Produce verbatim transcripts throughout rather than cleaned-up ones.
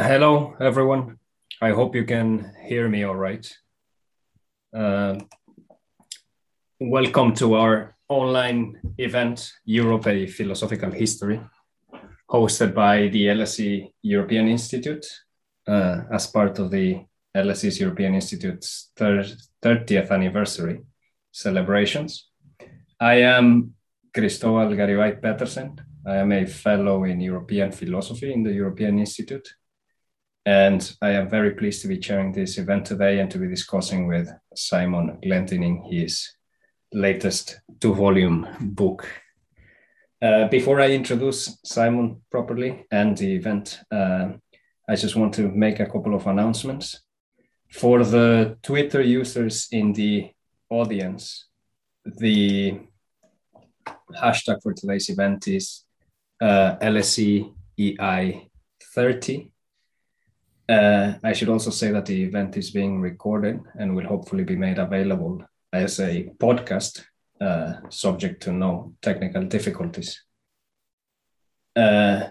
Hello, everyone. I hope you can hear me all right. Uh, welcome to our online event, Europe, a Philosophical History, hosted by the L S E European Institute uh, as part of the L S E's European Institute's thirtieth anniversary celebrations. I am Cristóbal Garibay Petersen. I am a fellow in European philosophy in the European Institute. And I am very pleased to be chairing this event today and to be discussing with Simon Glendinning his latest two-volume book. Uh, before I introduce Simon properly and the event, uh, I just want to make a couple of announcements. For the Twitter users in the audience, the hashtag for today's event is uh, L S E E I thirty. Uh, I should also say that the event is being recorded and will hopefully be made available as a podcast, uh, subject to no technical difficulties. Uh,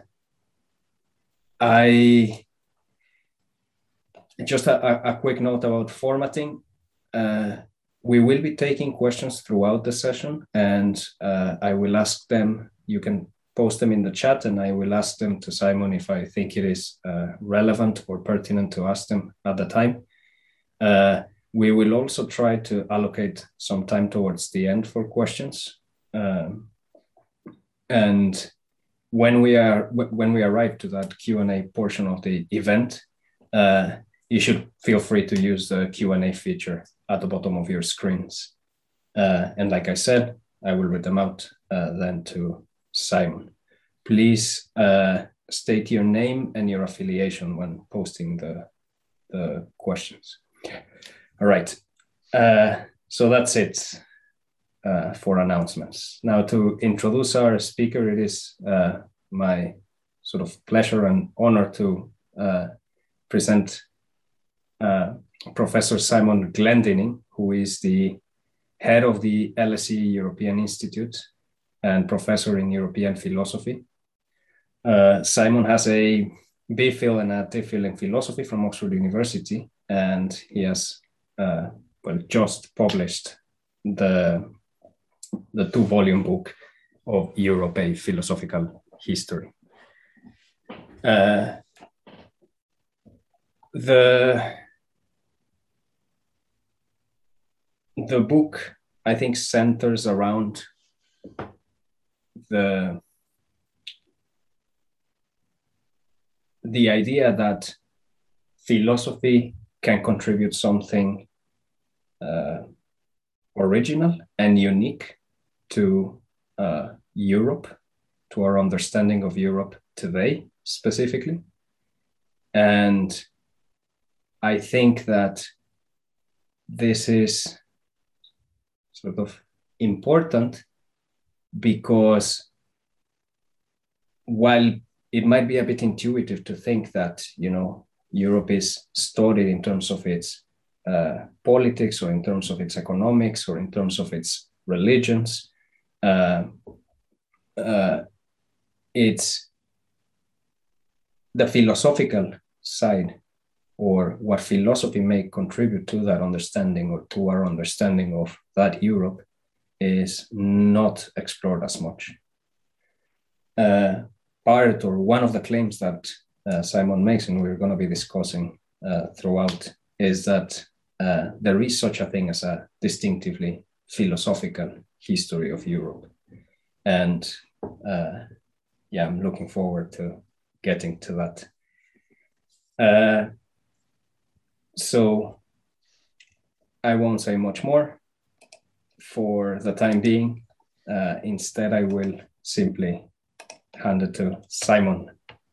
I just a, a quick note about formatting. Uh, we will be taking questions throughout the session, and uh, I will ask them. You can post them in the chat, and I will ask them to Simon if I think it is uh, relevant or pertinent to ask them at the time. Uh, we will also try to allocate some time towards the end for questions. Um, and when we are when we arrive to that Q and A portion of the event, uh, you should feel free to use the Q and A feature at the bottom of your screens. Uh, and like I said, I will read them out uh, then to Simon. Please uh, state your name and your affiliation when posting the, the questions. All right, uh, so that's it uh, for announcements. Now to introduce our speaker, it is uh, my sort of pleasure and honor to uh, present uh, Professor Simon Glendinning, who is the head of the L S E European Institute and professor in European philosophy. Uh, Simon has a BPhil and a DPhil in philosophy from Oxford University, and he has uh, well just published the, the two-volume book of Europe, a Philosophical History. Uh, the, the book, I think, centers around the the idea that philosophy can contribute something uh, original and unique to uh, Europe, to our understanding of Europe today specifically. And I think that this is sort of important because while it might be a bit intuitive to think that, you know, Europe is studied in terms of its uh, politics or in terms of its economics or in terms of its religions, uh, uh, it's the philosophical side or what philosophy may contribute to that understanding or to our understanding of that Europe is not explored as much. Uh, part or one of the claims that uh, Simon makes, and we're going to be discussing uh, throughout, is that uh, there is such a thing as a distinctively philosophical history of Europe. And uh, yeah, I'm looking forward to getting to that. Uh, so I won't say much more for the time being. Uh, instead, I will simply hand it to Simon.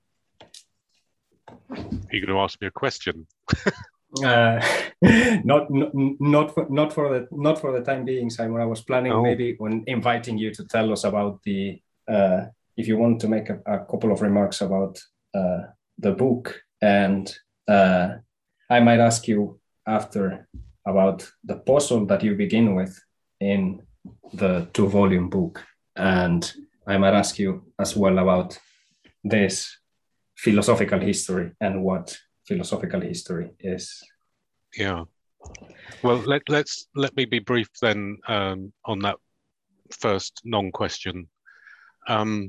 Are you going to ask me a question? uh, not, not, not for, not for the, not for the time being, Simon. I was planning oh. maybe when inviting you to tell us about the, uh, if you want to make a, a couple of remarks about uh, the book, and uh, I might ask you after about the puzzle that you begin with in the two-volume book, and I might ask you as well about this philosophical history and what philosophical history is. Yeah. Well, let, let's let me be brief then um, on that first non-question. Um,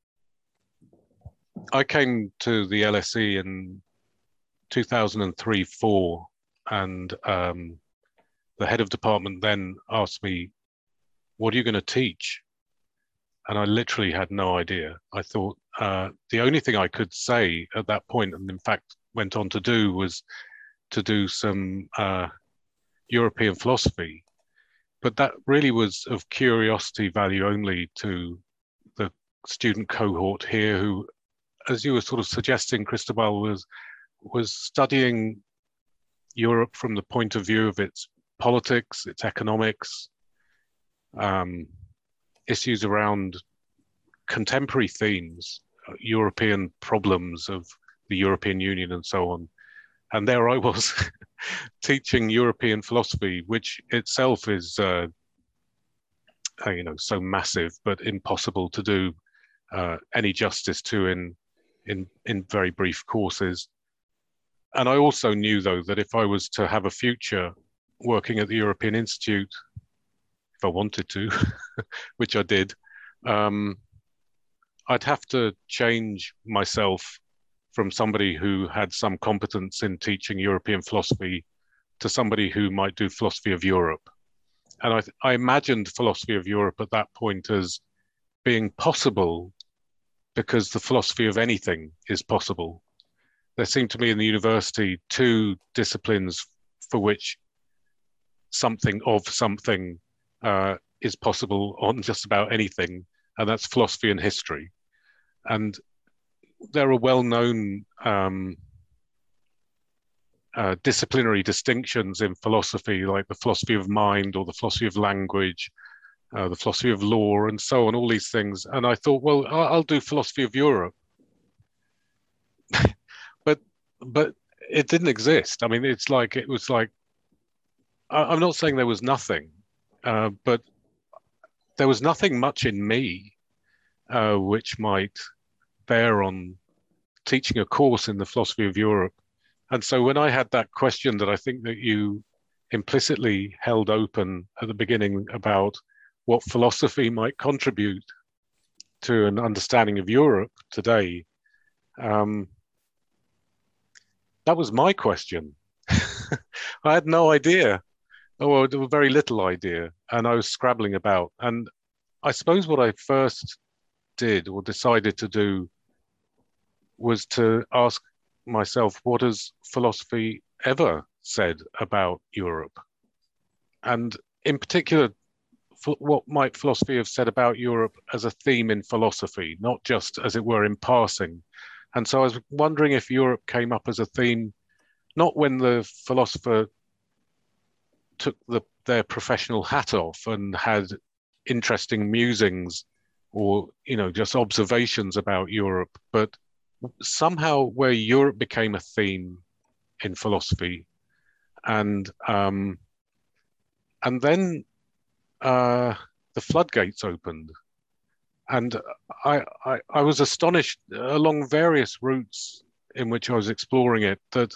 I came to the L S E in two thousand three four, and um, the head of department then asked me, "What are you going to teach?" And I literally had no idea. I thought uh, the only thing I could say at that point, and in fact went on to do, was to do some uh, European philosophy. But that really was of curiosity value only to the student cohort here who, as you were sort of suggesting, Cristobal, was was studying Europe from the point of view of its politics, its economics, um, issues around contemporary themes, uh, European problems of the European Union and so on. And there I was teaching European philosophy, which itself is, uh, uh, you know, so massive, but impossible to do uh, any justice to in, in, in very brief courses. And I also knew, though, that if I was to have a future working at the European Institute, if I wanted to, which I did, um, I'd have to change myself from somebody who had some competence in teaching European philosophy to somebody who might do philosophy of Europe. And I, I imagined philosophy of Europe at that point as being possible because the philosophy of anything is possible. There seemed to me in the university two disciplines for which something of something uh, is possible on just about anything, and that's philosophy and history. And there are well-known um, uh, disciplinary distinctions in philosophy, like the philosophy of mind or the philosophy of language, uh, the philosophy of law, and so on, all these things. And I thought, well, I'll do philosophy of Europe. but but it didn't exist. I mean, it's like, it was like, I'm not saying there was nothing, uh, but there was nothing much in me uh, which might bear on teaching a course in the philosophy of Europe. And so when I had that question that I think that you implicitly held open at the beginning about what philosophy might contribute to an understanding of Europe today, um, that was my question. I had no idea, or very little idea, and I was scrabbling about. And I suppose what I first did or decided to do was to ask myself, what has philosophy ever said about Europe? And in particular, what might philosophy have said about Europe as a theme in philosophy, not just, as it were, in passing? And so I was wondering if Europe came up as a theme, not when the philosopher took the, their professional hat off and had interesting musings or, you know, just observations about Europe, but somehow where Europe became a theme in philosophy. And um, and then uh, the floodgates opened. And I, I, I was astonished along various routes in which I was exploring it that,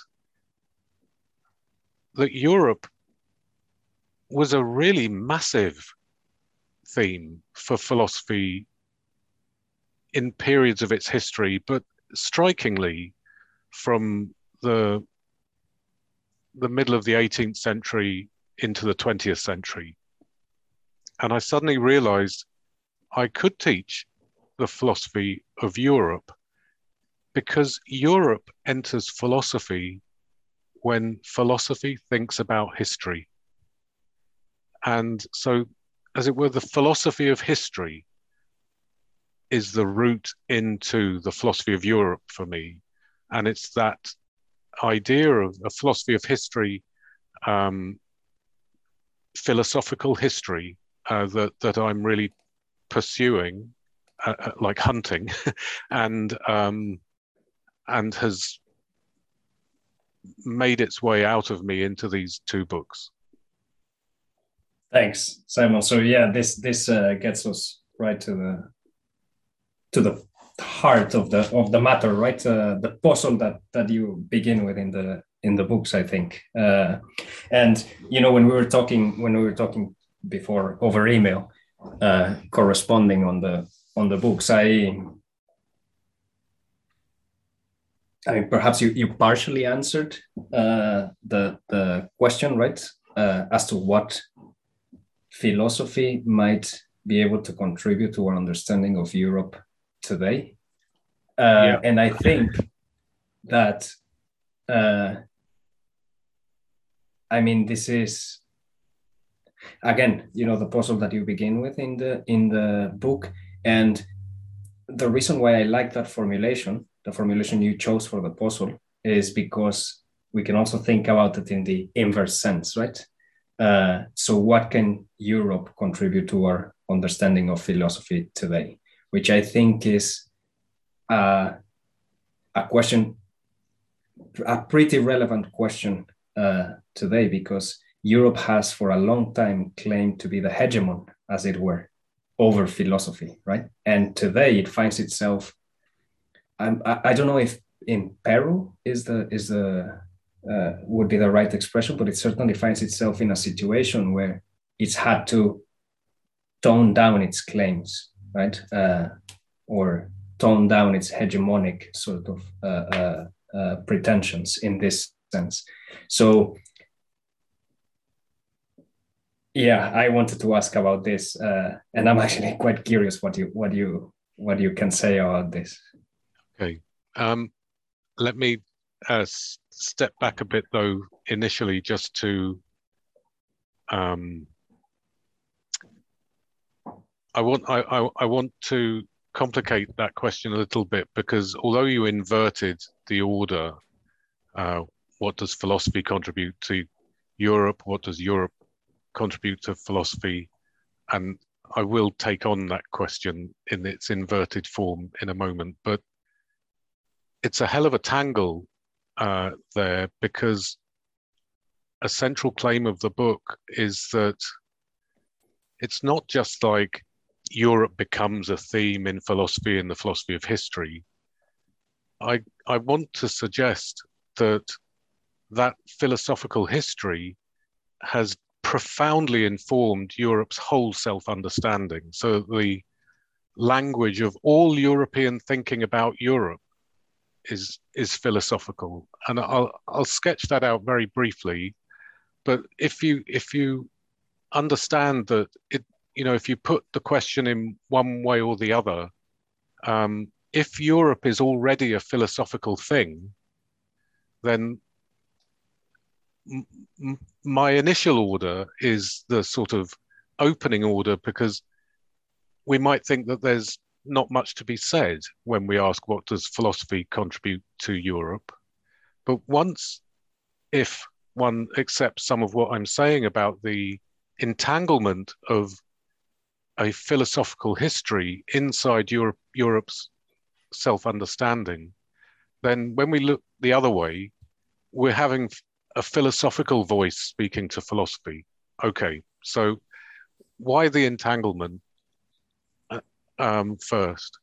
that Europe was a really massive theme for philosophy in periods of its history, but strikingly from the the middle of the eighteenth century into the twentieth century. And I suddenly realized I could teach the philosophy of Europe because Europe enters philosophy when philosophy thinks about history. And so, as it were, the philosophy of history is the route into the philosophy of Europe for me. And it's that idea of a philosophy of history, um, philosophical history, uh, that, that I'm really pursuing, uh, like hunting, and um, and has made its way out of me into these two books. Thanks, Simon. So yeah, this this uh, gets us right to the to the heart of the of the matter, right? Uh, the puzzle that that you begin with in the in the books, I think. Uh, and you know, when we were talking when we were talking before over email, uh, corresponding on the on the books, I I mean, perhaps you you partially answered uh, the the question, right? Uh, as to what philosophy might be able to contribute to our understanding of Europe today. Uh, Yeah. and I think that, uh, I mean, this is, again, you know, the puzzle that you begin with in the in the book. And the reason why I like that formulation, the formulation you chose for the puzzle, is because we can also think about it in the inverse sense, right? Uh, so what can Europe contribute to our understanding of philosophy today? Which I think is uh, a question, a pretty relevant question uh, today, because Europe has for a long time claimed to be the hegemon, as it were, over philosophy, right? And today it finds itself, I'm, I, I don't know if in peril is the is the uh, would be the right expression, but it certainly finds itself in a situation where it's had to tone down its claims, right? Uh, or tone down its hegemonic sort of uh, uh, uh, pretensions in this sense. So, yeah, I wanted to ask about this, uh, and I'm actually quite curious what you what you what you can say about this. Okay. Um, let me uh, step back a bit, though, initially, just to um, I want I, I, I want to complicate that question a little bit, because although you inverted the order, uh, what does philosophy contribute to Europe? What does Europe contribute to philosophy? And I will take on that question in its inverted form in a moment, but it's a hell of a tangle uh, there, because a central claim of the book is that it's not just like Europe becomes a theme in philosophy and the philosophy of history. I, I want to suggest that that philosophical history has profoundly informed Europe's whole self-understanding. So the language of all European thinking about Europe is is philosophical, and I'll I'll sketch that out very briefly. But if you if you understand that it, you know, if you put the question in one way or the other, um, if Europe is already a philosophical thing, then m- my initial order is the sort of opening order, because we might think that there's not much to be said when we ask what does philosophy contribute to Europe. But once, if one accepts some of what I'm saying about the entanglement of a philosophical history inside Europe, Europe's self-understanding, then when we look the other way, we're having a philosophical voice speaking to philosophy. Okay, so why the entanglement um, first?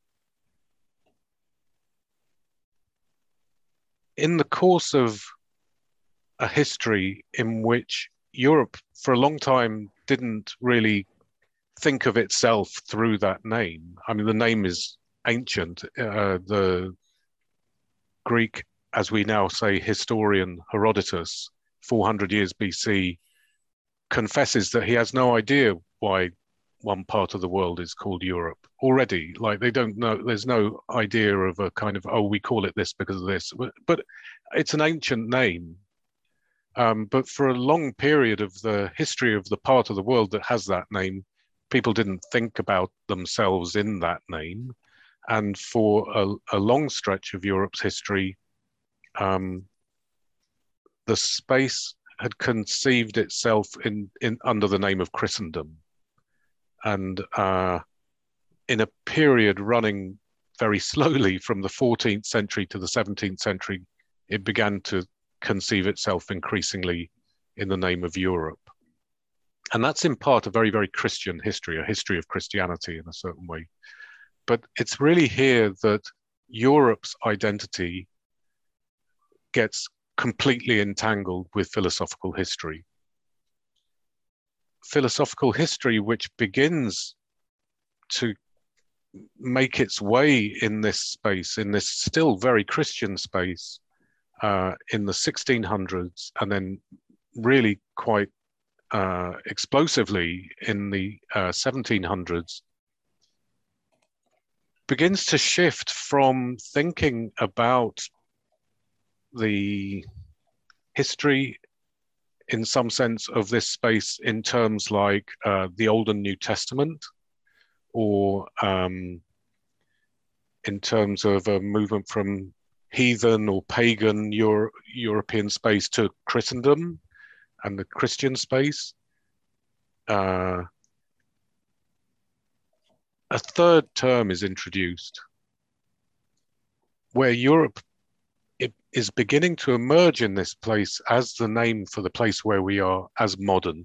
In the course of a history in which Europe for a long time didn't really think of itself through that name. I mean, the name is ancient. Uh, the Greek, as we now say, historian Herodotus, four hundred years B C, confesses that he has no idea why one part of the world is called Europe already. Like, they don't know, there's no idea of a kind of, oh, we call it this because of this. But, but it's an ancient name. Um, but for a long period of the history of the part of the world that has that name, people didn't think about themselves in that name. And for a, a long stretch of Europe's history, um, the space had conceived itself in, in under the name of Christendom. And uh, in a period running very slowly from the fourteenth century to the seventeenth century, it began to conceive itself increasingly in the name of Europe. And that's in part a very, very Christian history, a history of Christianity in a certain way. But it's really here that Europe's identity gets completely entangled with philosophical history. Philosophical history, which begins to make its way in this space, in this still very Christian space, uh, in the sixteen hundreds, and then really quite uh, explosively in the uh, seventeen hundreds, begins to shift from thinking about the history in some sense of this space in terms like uh, the Old and New Testament, or um, in terms of a movement from heathen or pagan Euro European space to Christendom and the Christian space. Uh, a third term is introduced where Europe it is beginning to emerge in this place as the name for the place where we are as modern.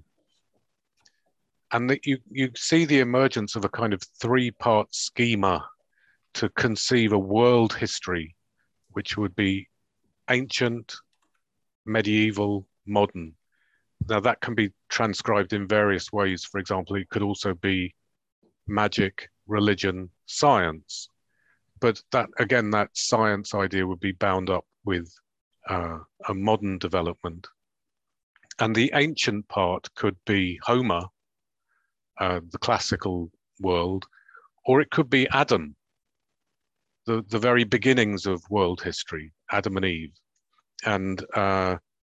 And that you, you see the emergence of a kind of three-part schema to conceive a world history, which would be ancient, medieval, modern. Now that can be transcribed in various ways. For example, it could also be magic, religion, science. But that, again, that science idea would be bound up with uh, a modern development. And the ancient part could be Homer, uh, the classical world, or it could be Adam, the, the very beginnings of world history, Adam and Eve. And uh,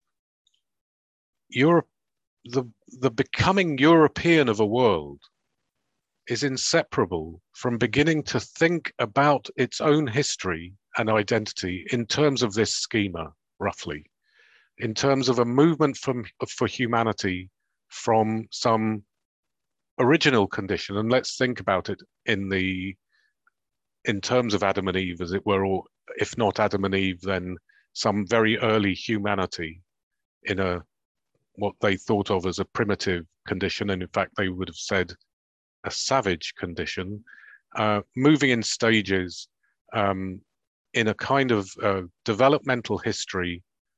Europe, the, the becoming European of a world is inseparable from beginning to think about its own history and identity in terms of this schema, roughly, in terms of a movement from, for humanity from some original condition. And let's think about it in the in terms of Adam and Eve, as it were, or if not Adam and Eve, then some very early humanity in a what they thought of as a primitive condition, and in fact they would have said a savage condition, uh, moving in stages um, in a kind of uh, developmental history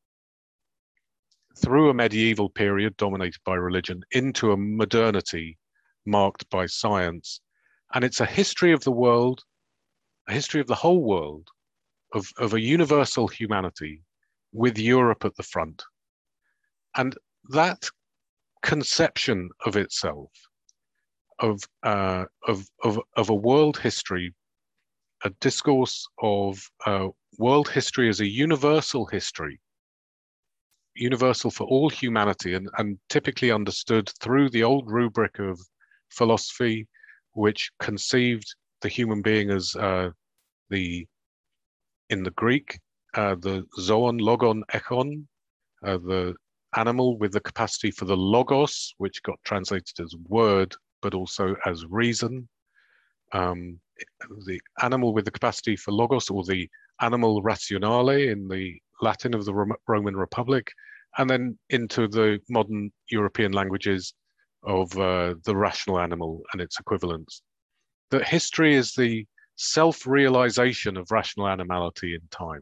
through a medieval period dominated by religion into a modernity marked by science. And it's a history of the world, a history of the whole world, of, of a universal humanity with Europe at the front. And that conception of itself, of, uh, of, of, of a world history, a discourse of uh, world history as a universal history, universal for all humanity, and, and typically understood through the old rubric of philosophy, which conceived the human being as uh, the, in the Greek, uh, the zoon, logon, echon, uh, the animal with the capacity for the logos, which got translated as word, but also as reason. Um, the animal with the capacity for logos, or the animal rationale in the Latin of the Roman Republic, and then into the modern European languages of uh, the rational animal and its equivalents. That history is the self-realization of rational animality in time,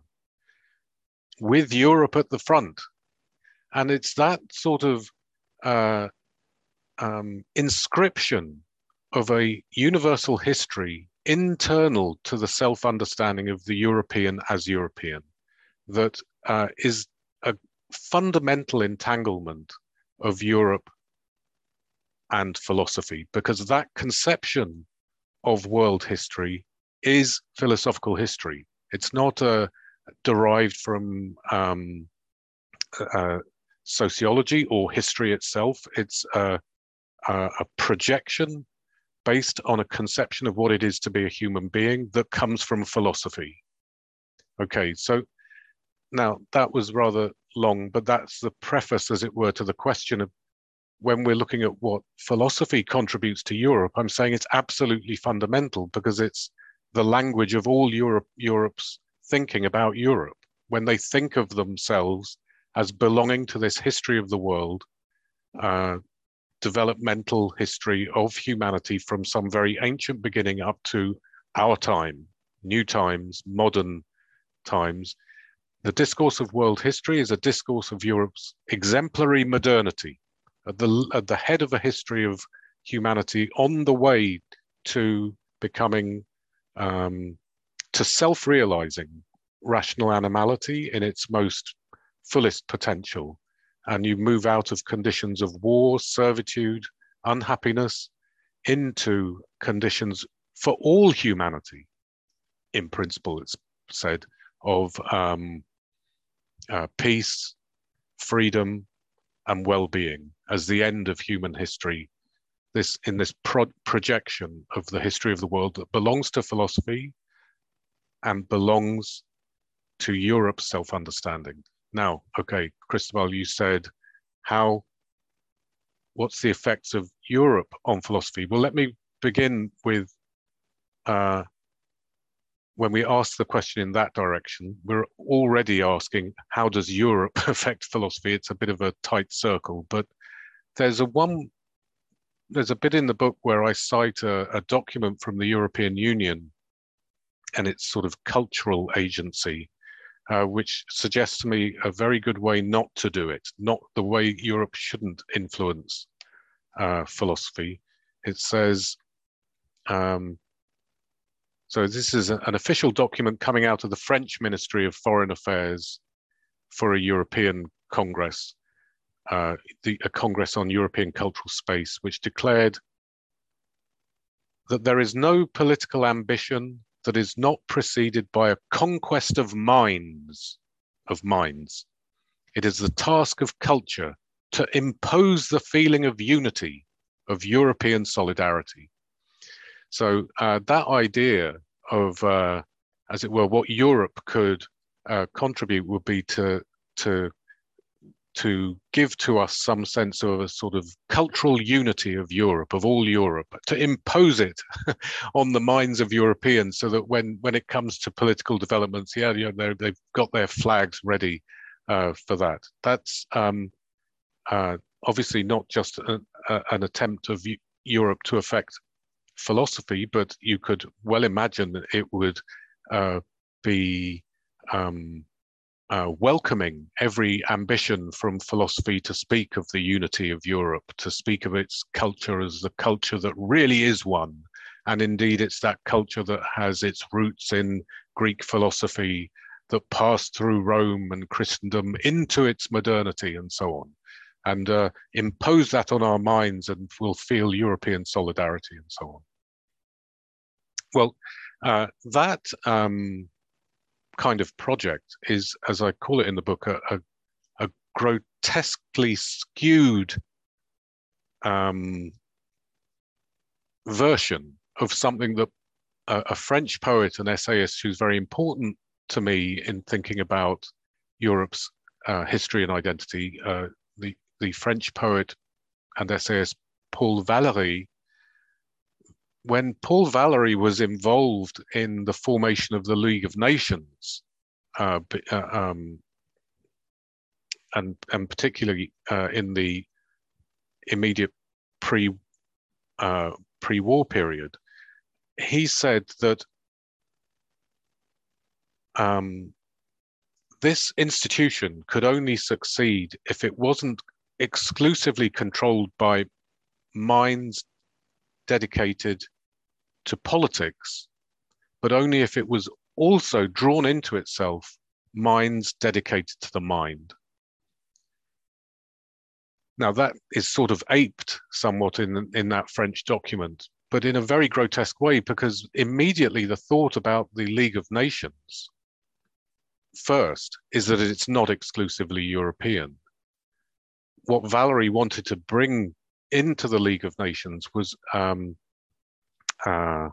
with Europe at the front. And it's that sort of uh, um, inscription of a universal history internal to the self-understanding of the European as European that uh, is a fundamental entanglement of Europe and philosophy, because that conception of world history is philosophical history. It's not uh, derived from um, uh, sociology or history itself. It's uh, uh, a projection based on a conception of what it is to be a human being that comes from philosophy. Okay, so now that was rather long, but that's the preface, as it were, to the question of when we're looking at what philosophy contributes to Europe. I'm saying it's absolutely fundamental because it's the language of all Europe, Europe's thinking about Europe. When they think of themselves as belonging to this history of the world, uh, developmental history of humanity from some very ancient beginning up to our time, new times, modern times. The discourse of world history is a discourse of Europe's exemplary modernity, at the, at the head of a history of humanity on the way to becoming, um, to self-realizing rational animality in its most fullest potential. And you move out of conditions of war, servitude, unhappiness, into conditions for all humanity, in principle, it's said, of um, uh, peace, freedom, and well-being as the end of human history. This in this pro projection of the history of the world that belongs to philosophy and belongs to Europe's self-understanding. Now, okay, Cristobal, you said how, what's the effects of Europe on philosophy? Well, let me begin with, uh, when we ask the question in that direction, we're already asking, how does Europe affect philosophy? It's a bit of a tight circle, but there's a one, there's a bit in the book where I cite a, a document from the European Union and its sort of cultural agency, uh, which suggests to me a very good way not to do it, not the way Europe shouldn't influence uh, philosophy. It says, um, so this is a, an official document coming out of the French Ministry of Foreign Affairs for a European Congress, uh, the, a Congress on European Cultural Space, which declared that there is no political ambition that is not preceded by a conquest of minds, of minds. It is the task of culture to impose the feeling of unity, of European solidarity. So uh, that idea of, uh, as it were, what Europe could uh, contribute would be to, to, to give to us some sense of a sort of cultural unity of Europe, of all Europe, to impose it on the minds of Europeans so that when, when it comes to political developments, yeah, you know, they've got their flags ready uh, for that. That's um, uh, obviously not just a, a, an attempt of Europe to affect philosophy, but you could well imagine that it would uh, be um, uh, welcoming every ambition from philosophy to speak of the unity of Europe, to speak of its culture as the culture that really is one. And indeed, it's that culture that has its roots in Greek philosophy that passed through Rome and Christendom into its modernity and so on. And uh, impose that on our minds and we'll feel European solidarity and so on. Well, uh, that um, kind of project is, as I call it in the book, a, a, a grotesquely skewed um, version of something that a, a French poet and essayist who's very important to me in thinking about Europe's uh, history and identity, uh, the, the French poet and essayist Paul Valéry. When Paul Valéry was involved in the formation of the League of Nations, uh, uh, um, and, and particularly uh, in the immediate pre, uh, pre-war period, he said that um, this institution could only succeed if it wasn't exclusively controlled by minds dedicated to politics, but only if it was also drawn into itself minds dedicated to the mind. Now that is sort of aped somewhat in, in that French document, but in a very grotesque way, because immediately the thought about the League of Nations first is that it's not exclusively European. What Valéry wanted to bring into the League of Nations was um, uh,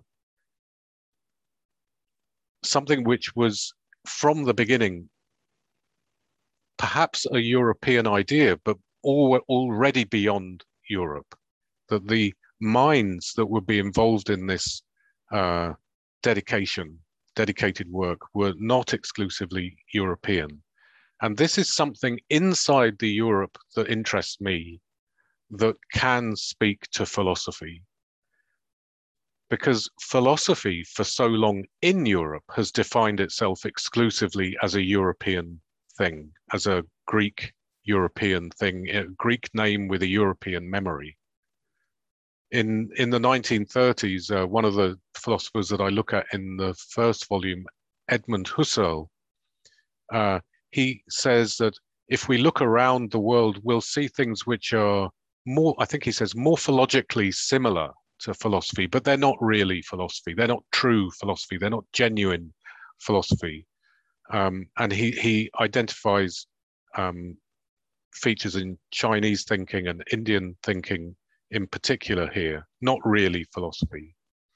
something which was from the beginning perhaps a European idea, but all, already beyond Europe, that the minds that would be involved in this uh, dedication, dedicated work were not exclusively European. And this is something inside the Europe that interests me, that can speak to philosophy. because philosophy for so long in Europe has defined itself exclusively as a European thing, as a Greek European thing, a Greek name with a European memory. In, in the nineteen thirties, uh, one of the philosophers that I look at in the first volume, Edmund Husserl, uh, he says that if we look around the world, we'll see things which are more, I think he says, morphologically similar to philosophy, but they're not really philosophy. They're not true philosophy. They're not genuine philosophy. Um, and he, he identifies um, features in Chinese thinking and Indian thinking in particular here, not really philosophy.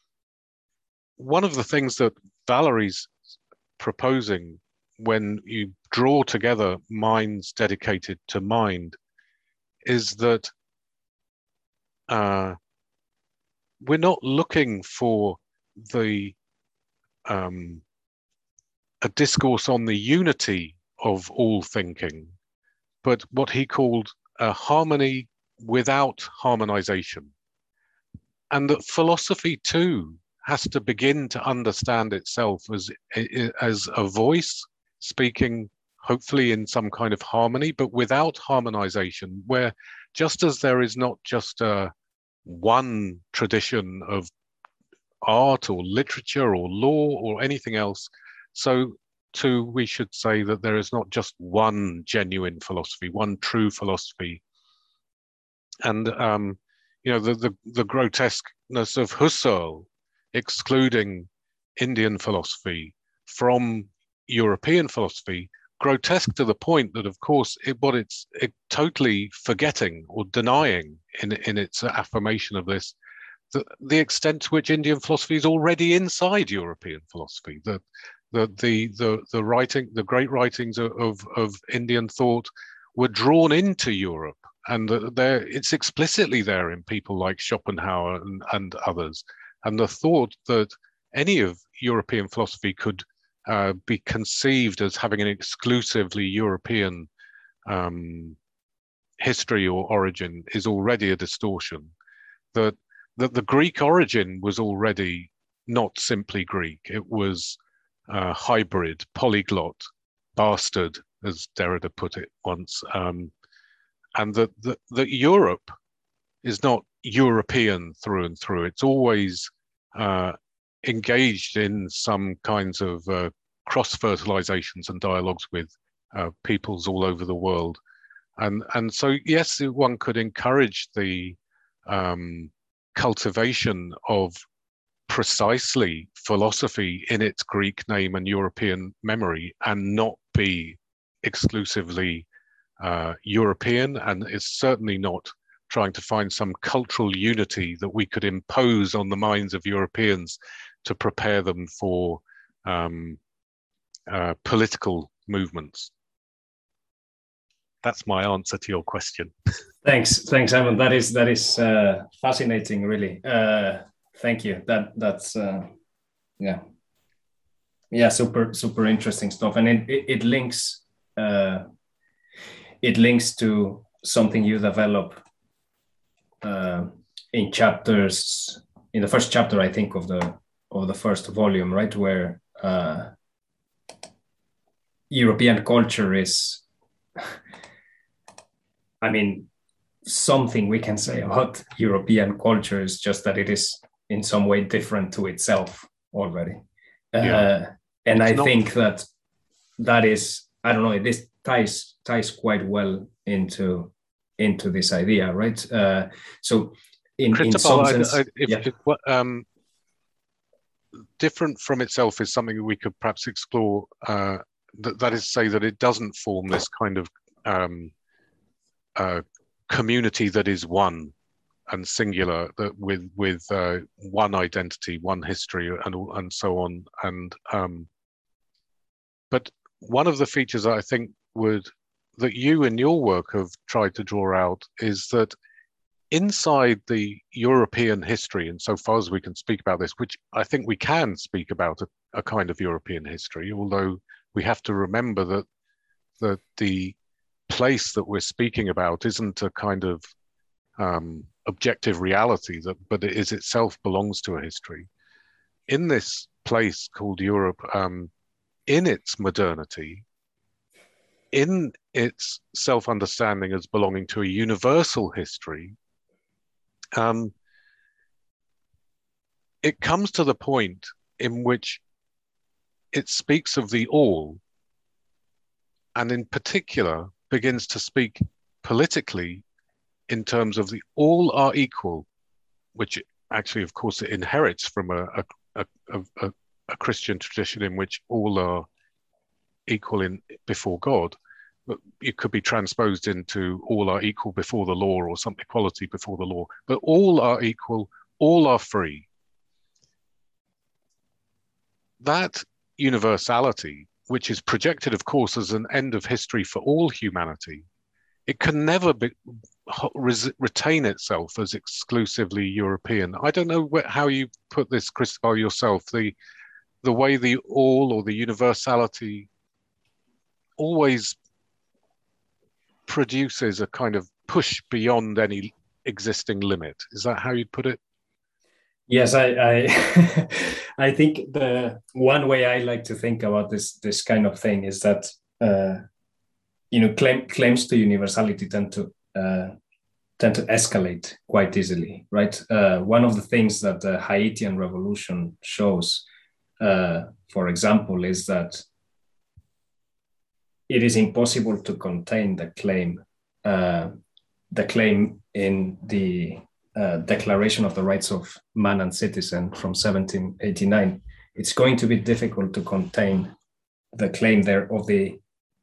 One of the things that Valerie's proposing when you draw together minds dedicated to mind is that uh, we're not looking for the um, a discourse on the unity of all thinking, but what he called a harmony without harmonization. And that philosophy too has to begin to understand itself as, as a voice speaking hopefully in some kind of harmony, but without harmonization, where just as there is not just a one tradition of art or literature or law or anything else, so too we should say that there is not just one genuine philosophy, one true philosophy. And um, you know, the, the the grotesqueness of Husserl excluding Indian philosophy from European philosophy, grotesque to the point that, of course, it, what it's it totally forgetting or denying in in its affirmation of this, the, the extent to which Indian philosophy is already inside European philosophy. The the the the, the writing, the great writings of, of, of Indian thought were drawn into Europe, and there it's explicitly there in people like Schopenhauer and, and others. And the thought that any of European philosophy could uh, be conceived as having an exclusively European um, history or origin is already a distortion. That that the Greek origin was already not simply Greek; it was uh, hybrid, polyglot, bastard, as Derrida put it once, um, and that that that Europe is not European through and through. It's always uh, engaged in some kinds of uh, cross-fertilizations and dialogues with uh, peoples all over the world. And, and so, yes, one could encourage the um, cultivation of precisely philosophy in its Greek name and European memory and not be exclusively uh, European, and it's certainly not trying to find some cultural unity that we could impose on the minds of Europeans to prepare them for um, uh, political movements. That's my answer to your question. Thanks, thanks, Ivan. That is that is uh, fascinating, really. Uh, thank you. That that's uh, yeah, yeah, super super interesting stuff, and it it, it links uh, it links to something you develop uh, in chapters in the first chapter, I think, of the of the first volume, right, where uh, European culture is, I mean, something we can say about European culture is just that it is in some way different to itself already. Yeah. Uh, and it's I not... think that that is, I don't know, this ties ties quite well into into this idea, right? Uh, so in, in some sense, I, I, if, yeah. if, um, different from itself is something that we could perhaps explore. Uh, that, that is to say that it doesn't form this kind of um, uh, community that is one and singular, that with with uh, one identity, one history, and and so on. And um, but one of the features that I think would that you in your work have tried to draw out is that inside the European history, and so far as we can speak about this, which I think we can speak about a, a kind of European history, although we have to remember that that the place that we're speaking about isn't a kind of um, objective reality, that but it is itself belongs to a history. In this place called Europe, um, in its modernity, in its self-understanding as belonging to a universal history, um, it comes to the point in which it speaks of the all, and in particular begins to speak politically in terms of the all are equal, which actually, of course, it inherits from a, a, a, a, a Christian tradition in which all are equal in before God. But it could be transposed into all are equal before the law, or some equality before the law. But all are equal, all are free. That universality, which is projected, of course, as an end of history for all humanity, it can never be, retain itself as exclusively European. I don't know wh- how you put this, Cristobal, yourself, the, the way the all or the universality always produces a kind of push beyond any existing limit. Is that how you'd put it? Yes, I I, I think the one way I like to think about this this kind of thing is that uh, you know claim, claims to universality tend to uh, tend to escalate quite easily, right? Uh, one of the things that the Haitian revolution shows, uh, for example, is that it is impossible to contain the claim, uh, the claim in the uh, Declaration of the Rights of Man and Citizen from seventeen eighty-nine. It's going to be difficult to contain the claim there of the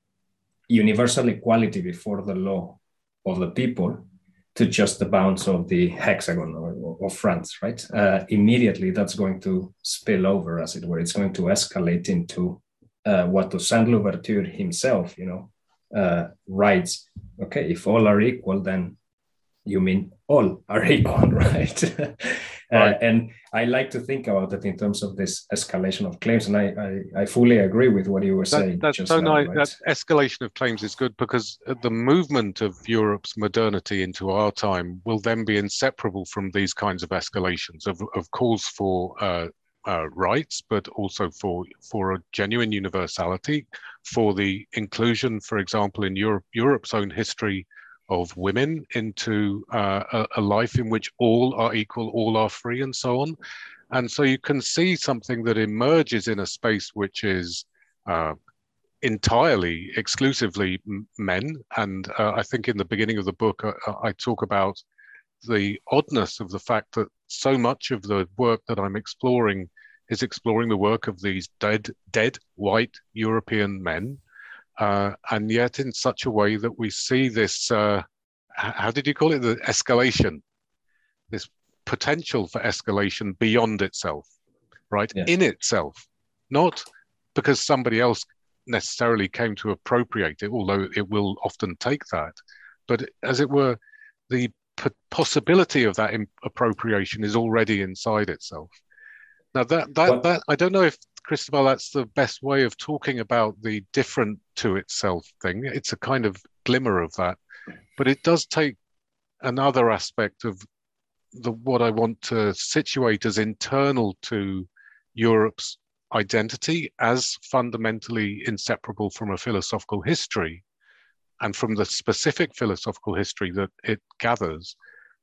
universal equality before the law of the people to just the bounds of the hexagon or of France, right? Uh, immediately, that's going to spill over, as it were. It's going to escalate into uh, what Toussaint Louverture himself, you know, uh, writes. Okay, if all are equal, then you mean all are equal, right? uh, Right. And I like to think about it in terms of this escalation of claims, and I I, I fully agree with what you were That, saying that's just so now, nice. right? That escalation of claims is good, because the movement of Europe's modernity into our time will then be inseparable from these kinds of escalations of, of calls for uh, uh, rights, but also for for a genuine universality, for the inclusion, for example, in Europe, Europe's own history of women into uh, a, a life in which all are equal, all are free, and so on. And so you can see something that emerges in a space which is uh, entirely, exclusively men. And uh, I think in the beginning of the book, uh, I talk about the oddness of the fact that so much of the work that I'm exploring is exploring the work of these dead, dead white European men. Uh, and yet in such a way that we see this, uh, how did you call it? The escalation, this potential for escalation beyond itself, right? Yes. In itself, not because somebody else necessarily came to appropriate it, although it will often take that, but as it were, the possibility of that appropriation is already inside itself. Now that that What? that I don't know if, Cristobal, that's the best way of talking about the different to itself thing. It's a kind of glimmer of that, but it does take another aspect of the what I want to situate as internal to Europe's identity as fundamentally inseparable from a philosophical history and from the specific philosophical history that it gathers,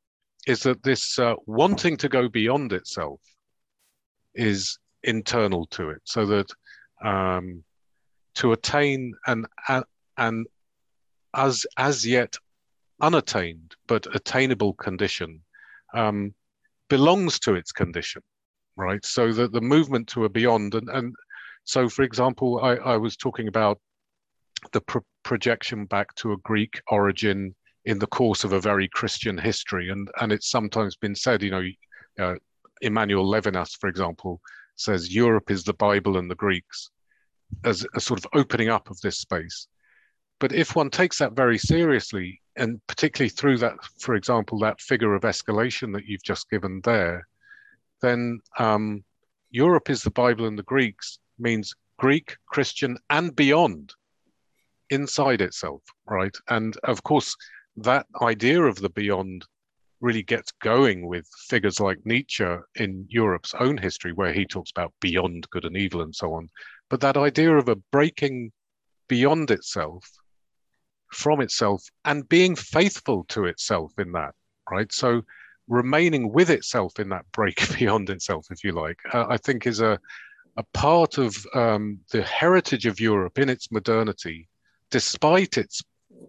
is that this uh, wanting to go beyond itself is internal to it, so that um, to attain an, an as, as yet unattained but attainable condition um, belongs to its condition, right? So that the movement to a beyond, and, and so, for example, I, I was talking about the pro projection back to a Greek origin in the course of a very Christian history, and and it's sometimes been said, you know, uh, Emmanuel Levinas, for example, says Europe is the Bible and the Greeks, as a sort of opening up of this space. But if one takes that very seriously, and particularly through that, for example, that figure of escalation that you've just given there, then um, Europe is the Bible and the Greeks means Greek, Christian, and beyond inside itself, right? And of course, that idea of the beyond really gets going with figures like Nietzsche in Europe's own history, where he talks about beyond good and evil and so on. But that idea of a breaking beyond itself, from itself, and being faithful to itself in that, right? So remaining with itself in that break beyond itself, if you like, uh, I think is a, a part of um, the heritage of Europe in its modernity, despite its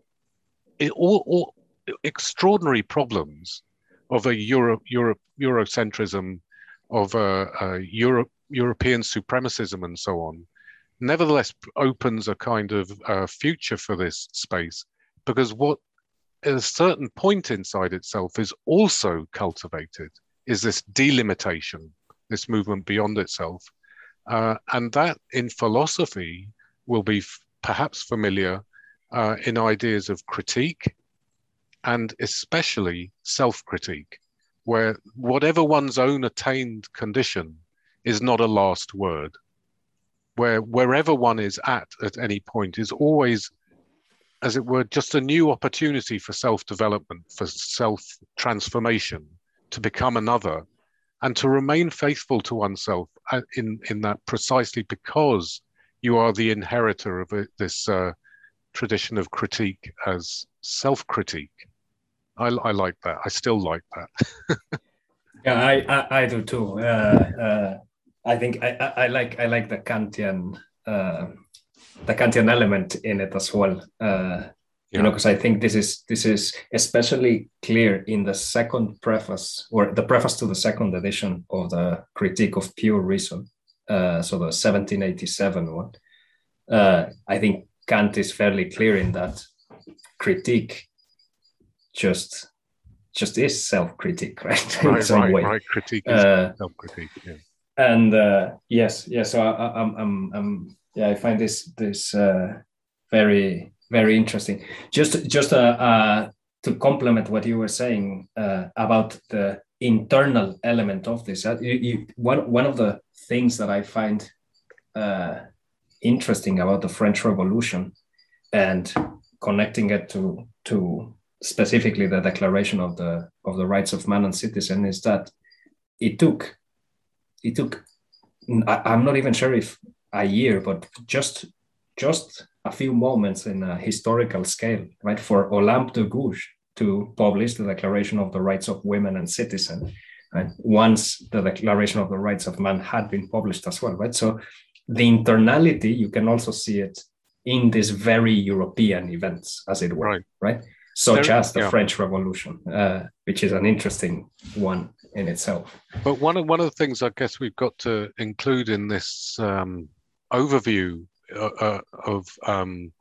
it, all, all extraordinary problems of a Euro, Euro, Eurocentrism, of a, a Euro, European supremacism and so on, nevertheless opens a kind of uh, future for this space, because what at a certain point inside itself is also cultivated is this delimitation, this movement beyond itself. Uh, and that in philosophy will be f- perhaps familiar uh, in ideas of critique, and especially self-critique, where whatever one's own attained condition is not a last word, where wherever one is at at any point is always, as it were, just a new opportunity for self-development, for self-transformation, to become another, and to remain faithful to oneself in, in that, precisely because you are the inheritor of this uh, tradition of critique as self-critique. I, I like that. I still like that. Yeah, I, I, I do too. Uh, uh, I think I, I, I like I like the Kantian uh, the Kantian element in it as well. Uh, yeah. You know, because I think this is this is especially clear in the second preface, or the preface to the second edition of the Critique of Pure Reason. Uh, so the seventeen eighty-seven one. Uh, I think Kant is fairly clear in that critique just just is self-critique, right? Right, in some right, way. right. Critique is uh, self-critique. Yeah. And uh, yes, yes. So I, I'm, I'm, I'm, yeah. I find this this uh, very, very interesting. Just, just uh, uh, to complement what you were saying uh, about the internal element of this. Uh, you, you, one, one of the things that I find uh, interesting about the French Revolution, and connecting it to to specifically the Declaration of the of the Rights of Man and Citizen, is that it took it took I'm not even sure if a year, but just just a few moments in a historical scale, right, for Olympe de Gouges to publish the Declaration of the Rights of Women and Citizen, right, once the Declaration of the Rights of Man had been published as well, right? So the internality, you can also see it in these very European events, as it were, right? right? Such there, as the yeah. French Revolution, uh, which is an interesting one in itself. But one of one of the things I guess we've got to include in this um, overview uh, of um,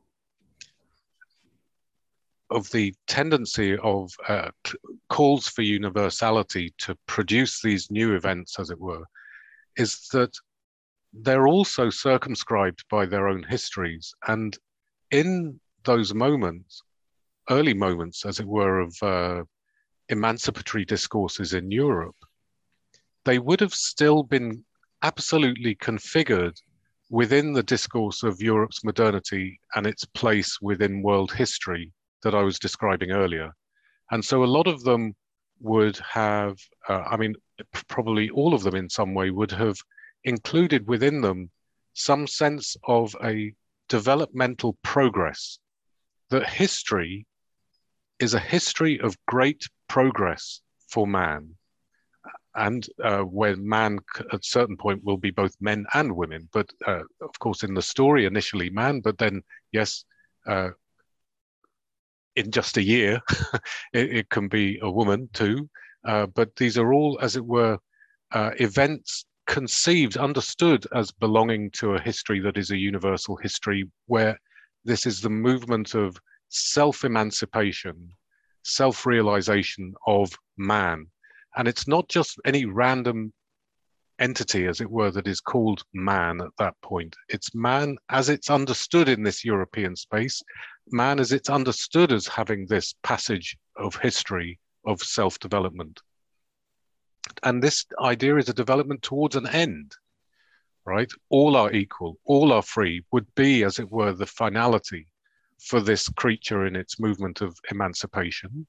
of the tendency of uh, calls for universality to produce these new events, as it were, is that they're also circumscribed by their own histories, and in those moments, early moments, as it were, of uh, emancipatory discourses in Europe, they would have still been absolutely configured within the discourse of Europe's modernity and its place within world history that I was describing earlier. And so a lot of them would have, uh, I mean, probably all of them in some way would have included within them some sense of a developmental progress, that history is a history of great progress for man, and uh, where man at a certain point will be both men and women, but uh, of course in the story initially man, but then yes, uh, in just a year it, it can be a woman too, uh, but these are all, as it were, uh, events conceived, understood as belonging to a history that is a universal history, where this is the movement of self-emancipation, self-realization of man. And it's not just any random entity, as it were, that is called man at that point. It's man as it's understood in this European space, man as it's understood as having this passage of history of self-development. And this idea is a development towards an end, right? All are equal, all are free, would be, as it were, the finality for this creature in its movement of emancipation.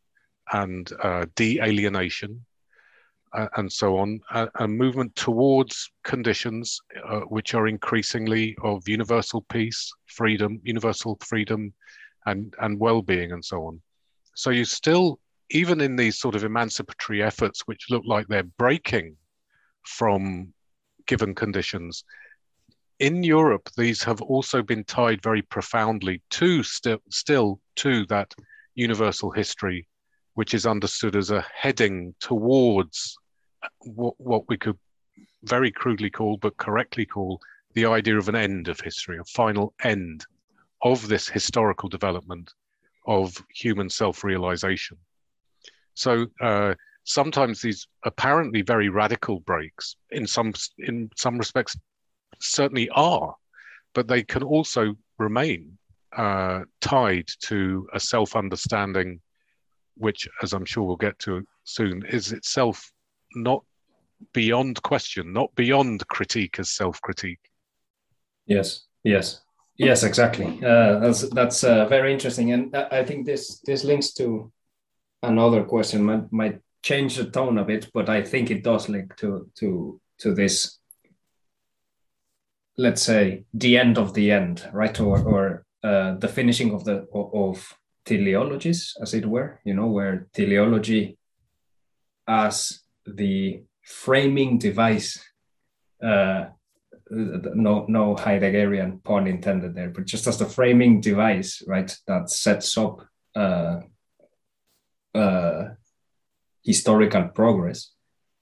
and uh, de-alienation, uh, and so on, a, a movement towards conditions uh, which are increasingly of universal peace, freedom, universal freedom, and, and well-being, and so on. So you still, even in these sort of emancipatory efforts, which look like they're breaking from given conditions, in Europe, these have also been tied very profoundly to still, still to that universal history, which is understood as a heading towards what, what we could very crudely call, but correctly call, the idea of an end of history, a final end of this historical development of human self-realization. So uh, sometimes these apparently very radical breaks, in some in some respects, certainly are, but they can also remain uh, tied to a self-understanding, which, as I'm sure we'll get to soon, is itself not beyond question, not beyond critique as self-critique. Yes, yes, yes, exactly. Uh, that's that's uh, very interesting, and I think this this links to another question. Might might change the tone a bit, but I think it does link to to to this. Let's say the end of the end, right, or or uh, the finishing of the of teleologies, as it were. You know, where teleology as the framing device. Uh, no no Heideggerian pun intended there, but just as the framing device, right, that sets up uh, uh, historical progress,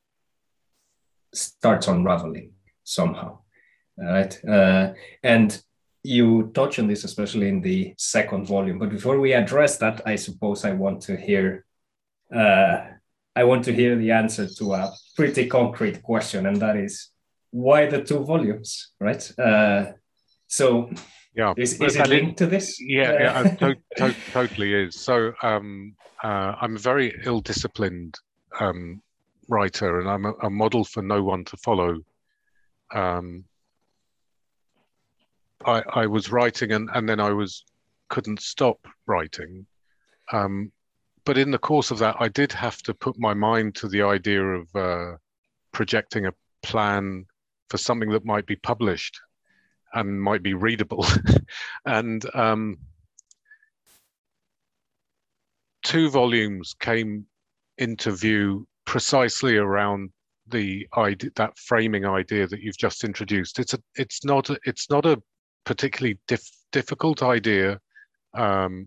starts unraveling somehow, right? Uh, and you touch on this, especially in the second volume. But before we address that, I suppose I want to hear, uh, I want to hear the answer to a pretty concrete question, and that is, why the two volumes, right? Uh, so, yeah, is, is it linked to this? Yeah, yeah, it to, to, totally is. So, um, uh, I'm a very ill-disciplined um, writer, and I'm a, a model for no one to follow. Um, I, I was writing, and, and then I was couldn't stop writing. Um, but in the course of that, I did have to put my mind to the idea of uh, projecting a plan for something that might be published and might be readable. and um, two volumes came into view precisely around the idea, that framing idea that you've just introduced. It's a, it's not, a, it's not a particularly dif difficult idea, um,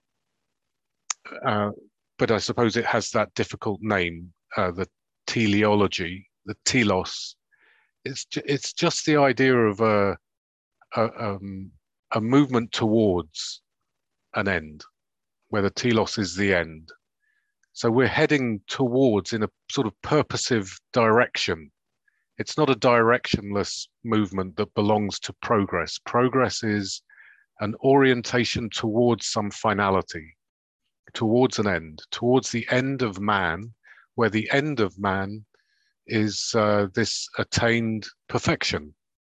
uh, but I suppose it has that difficult name, uh, the teleology, the telos. It's ju it's just the idea of a a, um, a movement towards an end, where the telos is the end. So we're heading towards, in a sort of purposive direction. It's not a directionless movement that belongs to progress. Progress is an orientation towards some finality, towards an end, towards the end of man, where the end of man is uh, this attained perfection.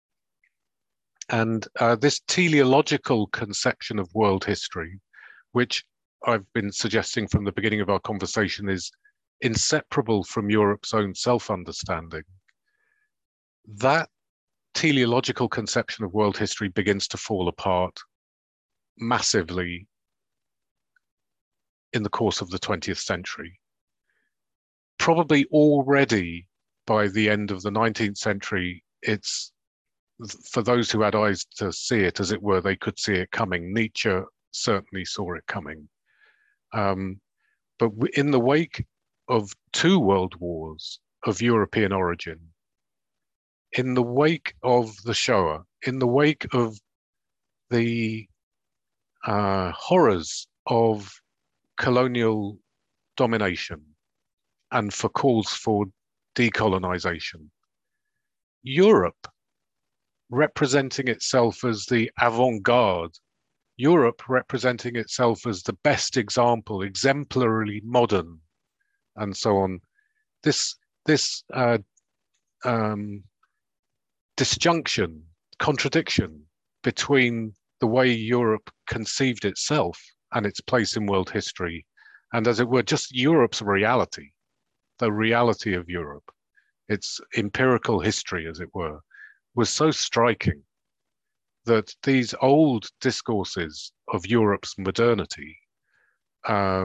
And uh, this teleological conception of world history, which I've been suggesting from the beginning of our conversation is inseparable from Europe's own self-understanding, that teleological conception of world history begins to fall apart massively in the course of the twentieth century. Probably already by the end of the nineteenth century, it's, for those who had eyes to see it, as it were, they could see it coming. Nietzsche certainly saw it coming. Um, but in the wake of two world wars of European origin, in the wake of the Shoah, in the wake of the uh, horrors of colonial domination and for calls for decolonization, Europe, representing itself as the avant-garde, Europe representing itself as the best example, exemplarily modern, and so on. This, this uh, um, disjunction, contradiction between the way Europe conceived itself and its place in world history and as it were, just Europe's reality, the reality of Europe, its empirical history, as it were, was so striking that these old discourses of Europe's modernity uh,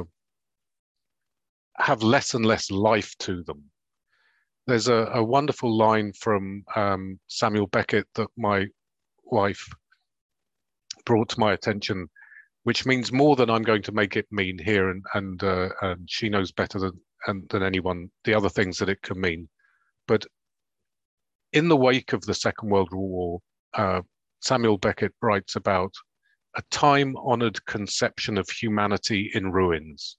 have less and less life to them. There's a, a wonderful line from um, Samuel Beckett that my wife brought to my attention, which means more than I'm going to make it mean here, and and, uh, and she knows better than and, than anyone the other things that it can mean. But in the wake of the Second World War, uh, Samuel Beckett writes about a time-honored conception of humanity in ruins.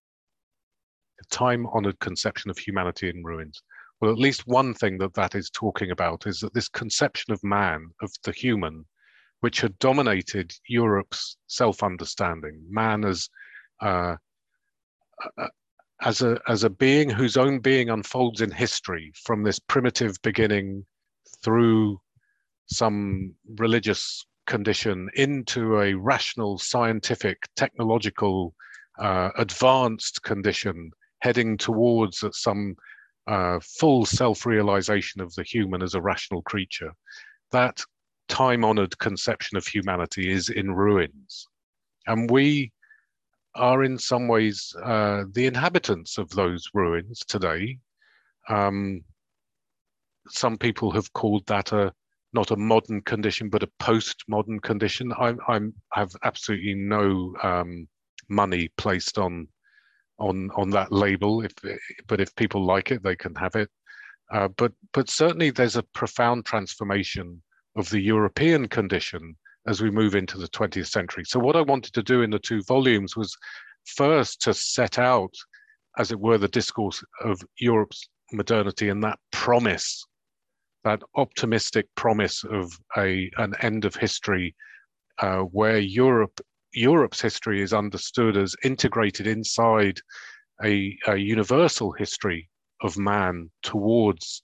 A time-honored conception of humanity in ruins. Well, at least one thing that that is talking about is that this conception of man, of the human, which had dominated Europe's self-understanding, man as uh, uh, as a as a being whose own being unfolds in history from this primitive beginning through some religious condition into a rational, scientific, technological, uh, advanced condition, heading towards some uh, full self-realization of the human as a rational creature. That time-honored conception of humanity is in ruins, and we are in some ways uh, the inhabitants of those ruins today. Um, some people have called that a not a modern condition, but a post-modern condition. I I'm, have absolutely no um, money placed on on on that label. If but if people like it, they can have it. Uh, but but certainly there's a profound transformation of the European condition as we move into the twentieth century. So what I wanted to do in the two volumes was first to set out, as it were, the discourse of Europe's modernity and that promise, that optimistic promise of a an end of history uh, where Europe Europe's history is understood as integrated inside a, a universal history of man towards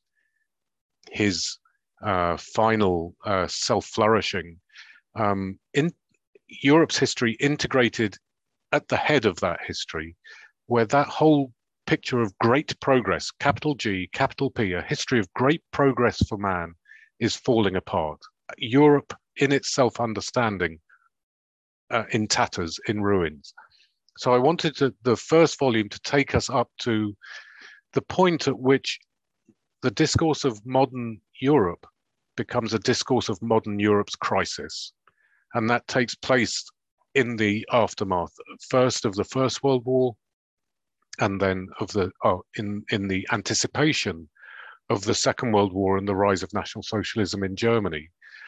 his uh, final uh, self-flourishing. Um, in Europe's history integrated at the head of that history, where that whole picture of great progress, capital G, capital P, a history of great progress for man, is falling apart. Europe, in its self-understanding, uh, in tatters, in ruins. So I wanted to, the first volume to take us up to the point at which the discourse of modern Europe becomes a discourse of modern Europe's crisis. And that takes place in the aftermath, first of the First World War, and then of the oh, in in the anticipation of the Second World War and the rise of National Socialism in Germany.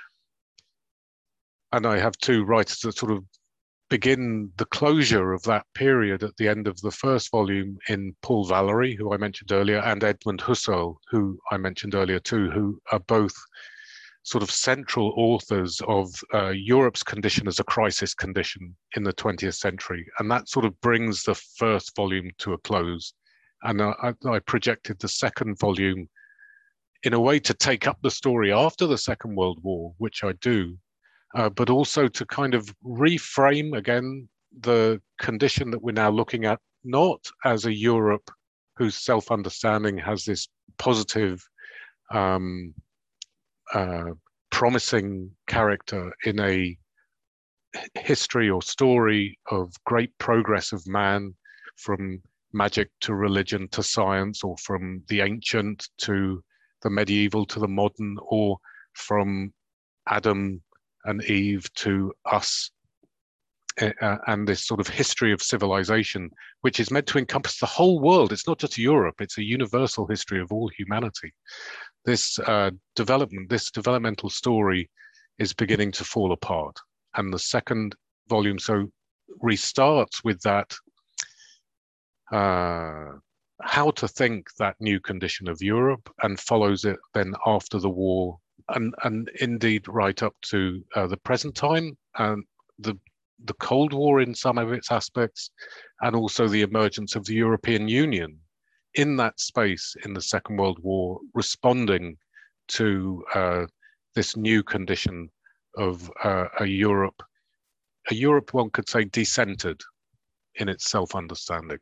And I have two writers that sort of begin the closure of that period at the end of the first volume in Paul Valery, who I mentioned earlier, and Edmund Husserl, who I mentioned earlier too, who are both sort of central authors of uh, Europe's condition as a crisis condition in the twentieth century. And that sort of brings the first volume to a close. And uh, I, I projected the second volume in a way to take up the story after the Second World War, which I do, uh, but also to kind of reframe again the condition that we're now looking at, not as a Europe whose self-understanding has this positive, um, Uh, promising character in a history or story of great progress of man, from magic to religion to science, or from the ancient to the medieval to the modern, or from Adam and Eve to us, uh, and this sort of history of civilization, which is meant to encompass the whole world. It's not just Europe, it's a universal history of all humanity. This uh, development, this developmental story is beginning to fall apart. And the second volume so restarts with that, uh, how to think that new condition of Europe, and follows it then after the war, and, and indeed right up to uh, the present time, and the, the Cold War in some of its aspects, and also the emergence of the European Union in that space in the Second World War, responding to uh, this new condition of uh, a Europe, a Europe one could say decentered, in its self-understanding.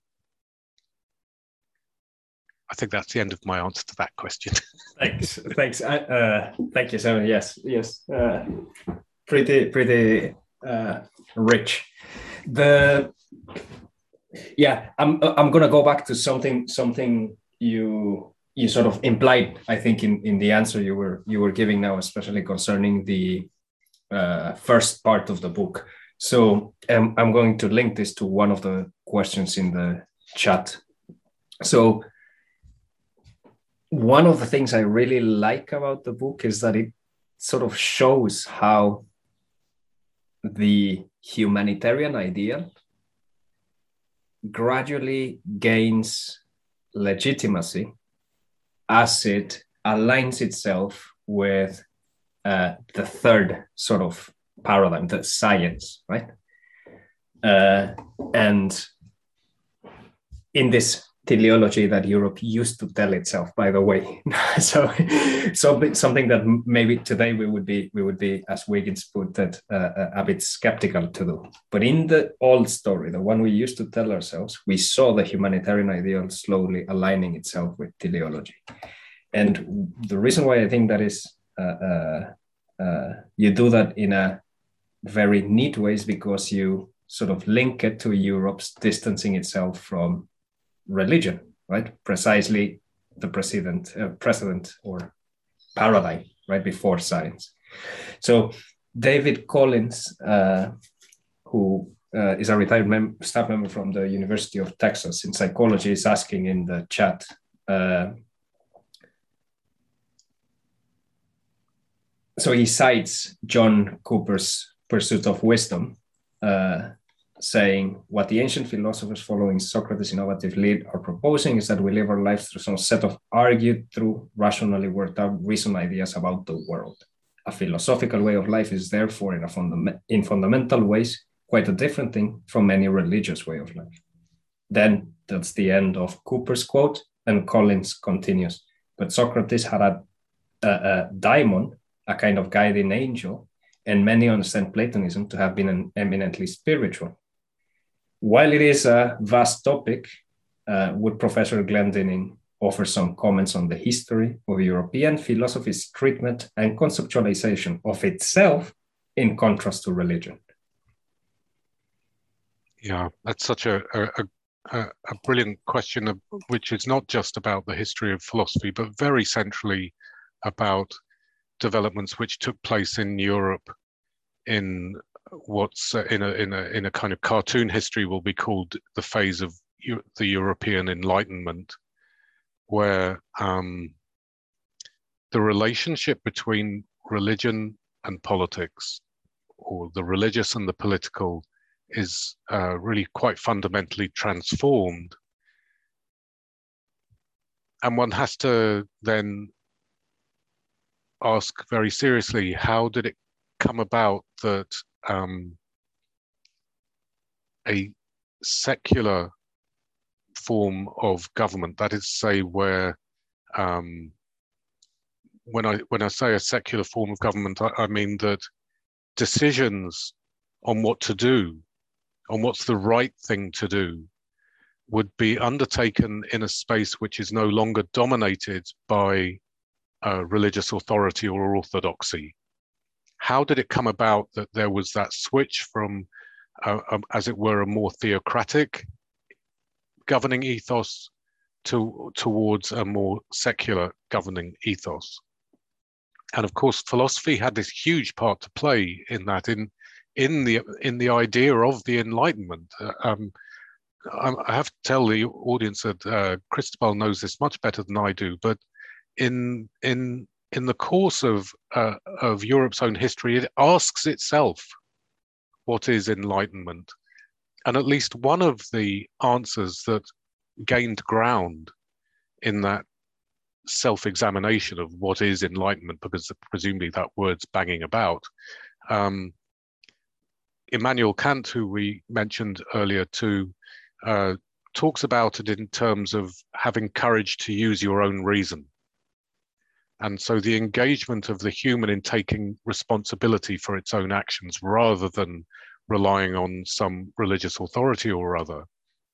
I think that's the end of my answer to that question. Thanks, thanks. I, uh, thank you, Simon. Yes, yes. Uh, pretty, pretty uh, rich. The yeah, I'm I'm gonna go back to something something you you sort of implied, I think, in in the answer you were you were giving now, especially concerning the uh, first part of the book. So um, I'm going to link this to one of the questions in the chat. So one of the things I really like about the book is that it sort of shows how the humanitarian ideal gradually gains legitimacy as it aligns itself with uh, the third sort of paradigm, the science, right? Uh, and in this teleology that Europe used to tell itself, by the way. so, so something that maybe today we would be, we would be, as Wiggins put it, uh, a bit skeptical to do. But in the old story, the one we used to tell ourselves, we saw the humanitarian ideal slowly aligning itself with teleology. And the reason why I think that is, uh, uh, uh, you do that in a very neat way is because you sort of link it to Europe's distancing itself from religion, right? Precisely the precedent, uh, precedent or paradigm, right, before science. So David Collins, uh, who uh, is a retired mem- staff member from the University of Texas in psychology, is asking in the chat, uh, so he cites John Cooper's Pursuit of Wisdom, uh, saying what the ancient philosophers following Socrates' innovative lead are proposing is that we live our lives through some set of argued through, rationally worked out reason ideas about the world. A philosophical way of life is therefore in, a fundam- in fundamental ways quite a different thing from any religious way of life. Then that's the end of Cooper's quote, and Collins continues. But Socrates had a, a, a daimon, a kind of guiding angel, and many understand Platonism to have been an eminently spiritual. While it is a vast topic, uh, would Professor Glendinning offer some comments on the history of European philosophy's treatment and conceptualization of itself in contrast to religion? Yeah, that's such a, a, a, a brilliant question, of, which is not just about the history of philosophy, but very centrally about developments which took place in Europe in what's uh, in a in a in a kind of cartoon history will be called the phase of U- the European Enlightenment, where um, the relationship between religion and politics, or the religious and the political, is uh, really quite fundamentally transformed. And one has to then ask very seriously, how did it come about that um, a secular form of government, that is to say, where um, when I when I say a secular form of government, I, I mean that decisions on what to do, on what's the right thing to do, would be undertaken in a space which is no longer dominated by uh, religious authority or orthodoxy. How did it come about that there was that switch from, uh, um, as it were, a more theocratic governing ethos to towards a more secular governing ethos? And of course, philosophy had this huge part to play in that, in in the in the idea of the Enlightenment. Uh, um, I have to tell the audience that uh, Cristobal knows this much better than I do, but in in in the course of uh, of Europe's own history, it asks itself, what is enlightenment? And at least one of the answers that gained ground in that self-examination of what is enlightenment, because presumably that word's banging about, um, Immanuel Kant, who we mentioned earlier too, uh, talks about it in terms of having courage to use your own reason. And so the engagement of the human in taking responsibility for its own actions rather than relying on some religious authority or other.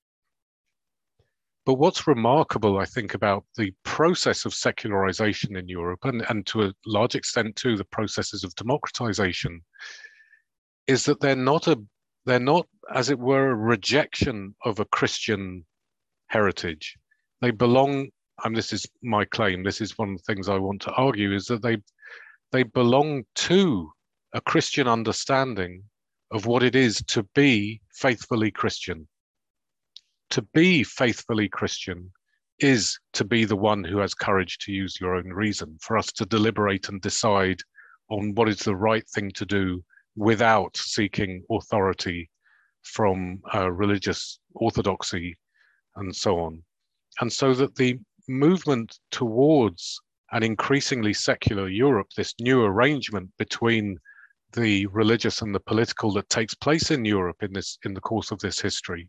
But what's remarkable, I think, about the process of secularization in Europe, and, and to a large extent too the processes of democratization, is that they're not a they're not, as it were, a rejection of a Christian heritage. They belong, and this is my claim, this is one of the things I want to argue, is that they they belong to a Christian understanding of what it is to be faithfully Christian. To be faithfully Christian is to be the one who has courage to use your own reason, for us to deliberate and decide on what is the right thing to do without seeking authority from uh, religious orthodoxy and so on. And so that the movement towards an increasingly secular Europe, this new arrangement between the religious and the political that takes place in Europe in this in the course of this history,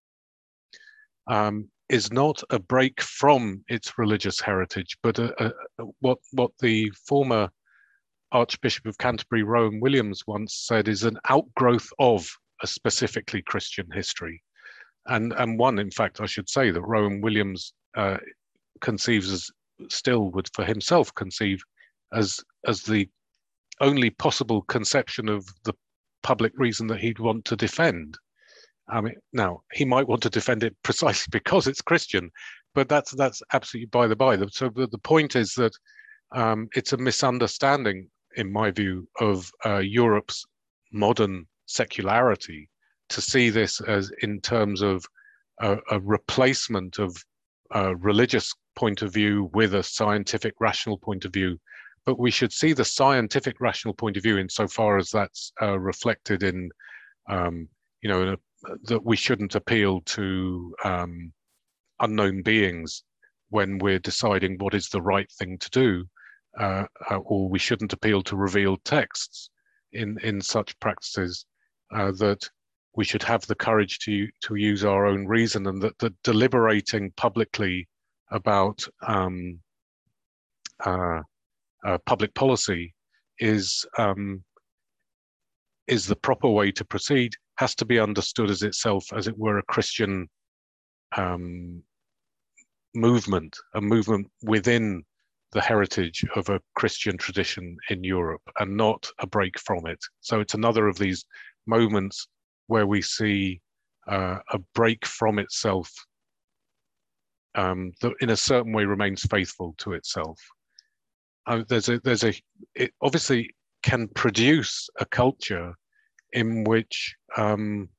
Um, is not a break from its religious heritage, but a, a, what what the former Archbishop of Canterbury, Rowan Williams, once said is an outgrowth of a specifically Christian history. And, and one, in fact, I should say that Rowan Williams uh, conceives as, still would for himself conceive as, as the only possible conception of the public reason that he'd want to defend. I mean, now he might want to defend it precisely because it's Christian, but that's that's absolutely by the by. So the, the point is that um, it's a misunderstanding, in my view, of uh, Europe's modern secularity to see this as in terms of a, a replacement of a religious point of view with a scientific, rational point of view. But we should see the scientific, rational point of view insofar as that's uh, reflected in, um, you know, in a that we shouldn't appeal to um, unknown beings when we're deciding what is the right thing to do, uh, uh, or we shouldn't appeal to revealed texts in, in such practices, uh, that we should have the courage to, to use our own reason, and that, that deliberating publicly about um, uh, uh, public policy is, um, is the proper way to proceed, has to be understood as itself, as it were, a Christian um, movement, a movement within the heritage of a Christian tradition in Europe, and not a break from it. So it's another of these moments where we see uh, a break from itself um, that in a certain way remains faithful to itself. Uh, there's a, there's a, it obviously can produce a culture in which um,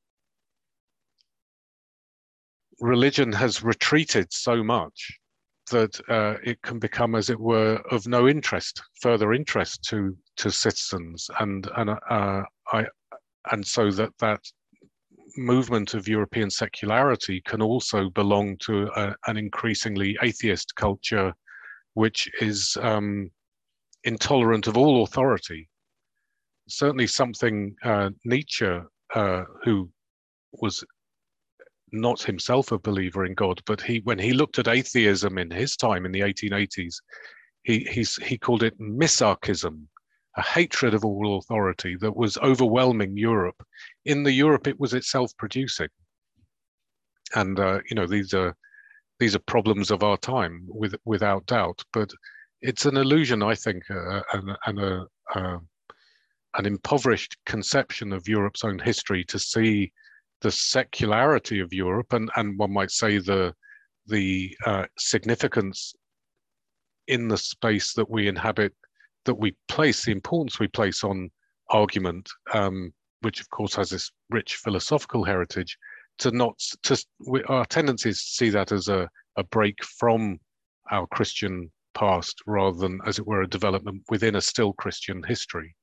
religion has retreated so much that uh, it can become, as it were, of no interest, further interest to to citizens, and and uh, I and so that that movement of European secularity can also belong to a, an increasingly atheist culture, which is um, intolerant of all authority. Certainly something uh, Nietzsche, uh, who was not himself a believer in God, but he, when he looked at atheism in his time in the eighteen eighties, he, he's, he called it misarchism, a hatred of all authority that was overwhelming Europe in the Europe it was itself producing. And, uh, you know, these are, these are problems of our time, with, without doubt, but it's an illusion, I think, uh, and, and a, uh, an impoverished conception of Europe's own history to see the secularity of Europe, and, and one might say the, the uh, significance in the space that we inhabit, that we place, the importance we place on argument, um, which of course has this rich philosophical heritage, to not, to, we, our tendency is to see that as a, a break from our Christian past, rather than, as it were, a development within a still Christian history.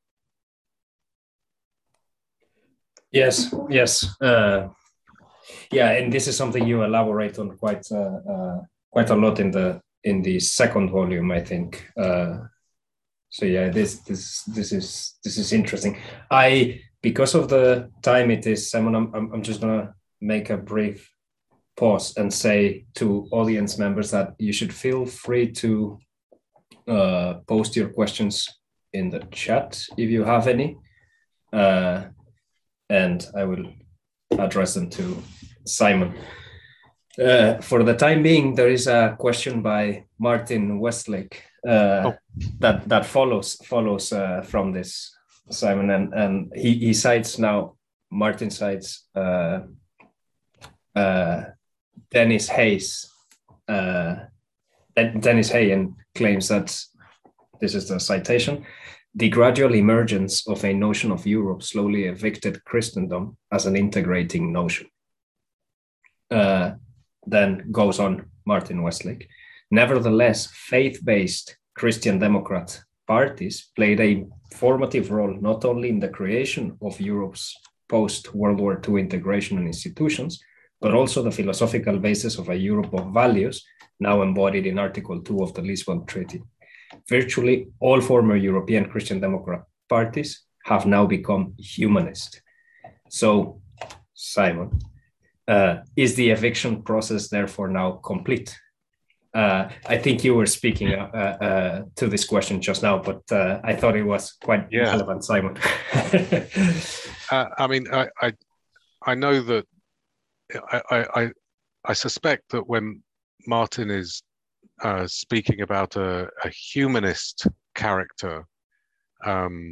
Yes, yes, uh, yeah, and this is something you elaborate on quite uh, uh, quite a lot in the in the second volume, I think. Uh, so yeah, this this this is this is interesting. I, because of the time it is, Simon, I'm I'm just gonna make a brief pause and say to audience members that you should feel free to uh, post your questions in the chat if you have any. Uh, and I will address them to Simon. Uh, for the time being, there is a question by Martin Westlake uh, oh. that that follows follows uh, from this, Simon, and and he he cites now. Martin cites uh, uh, Dennis Hayes. Uh, Dennis Hay and claims that, this is the citation, the gradual emergence of a notion of Europe slowly evicted Christendom as an integrating notion. Uh, then goes on Martin Westlake. Nevertheless, faith-based Christian Democrat parties played a formative role not only in the creation of Europe's post-World War Two integration and institutions, but also the philosophical basis of a Europe of values now embodied in Article two of the Lisbon Treaty. Virtually all former European Christian Democrat parties have now become humanist. So, Simon, uh, is the eviction process therefore now complete? Uh, I think you were speaking uh, uh, to this question just now, but uh, I thought it was quite yeah. relevant, Simon. uh, I mean, I, I, I know that I, I, I suspect that when Martin is uh, speaking about a, a humanist character um,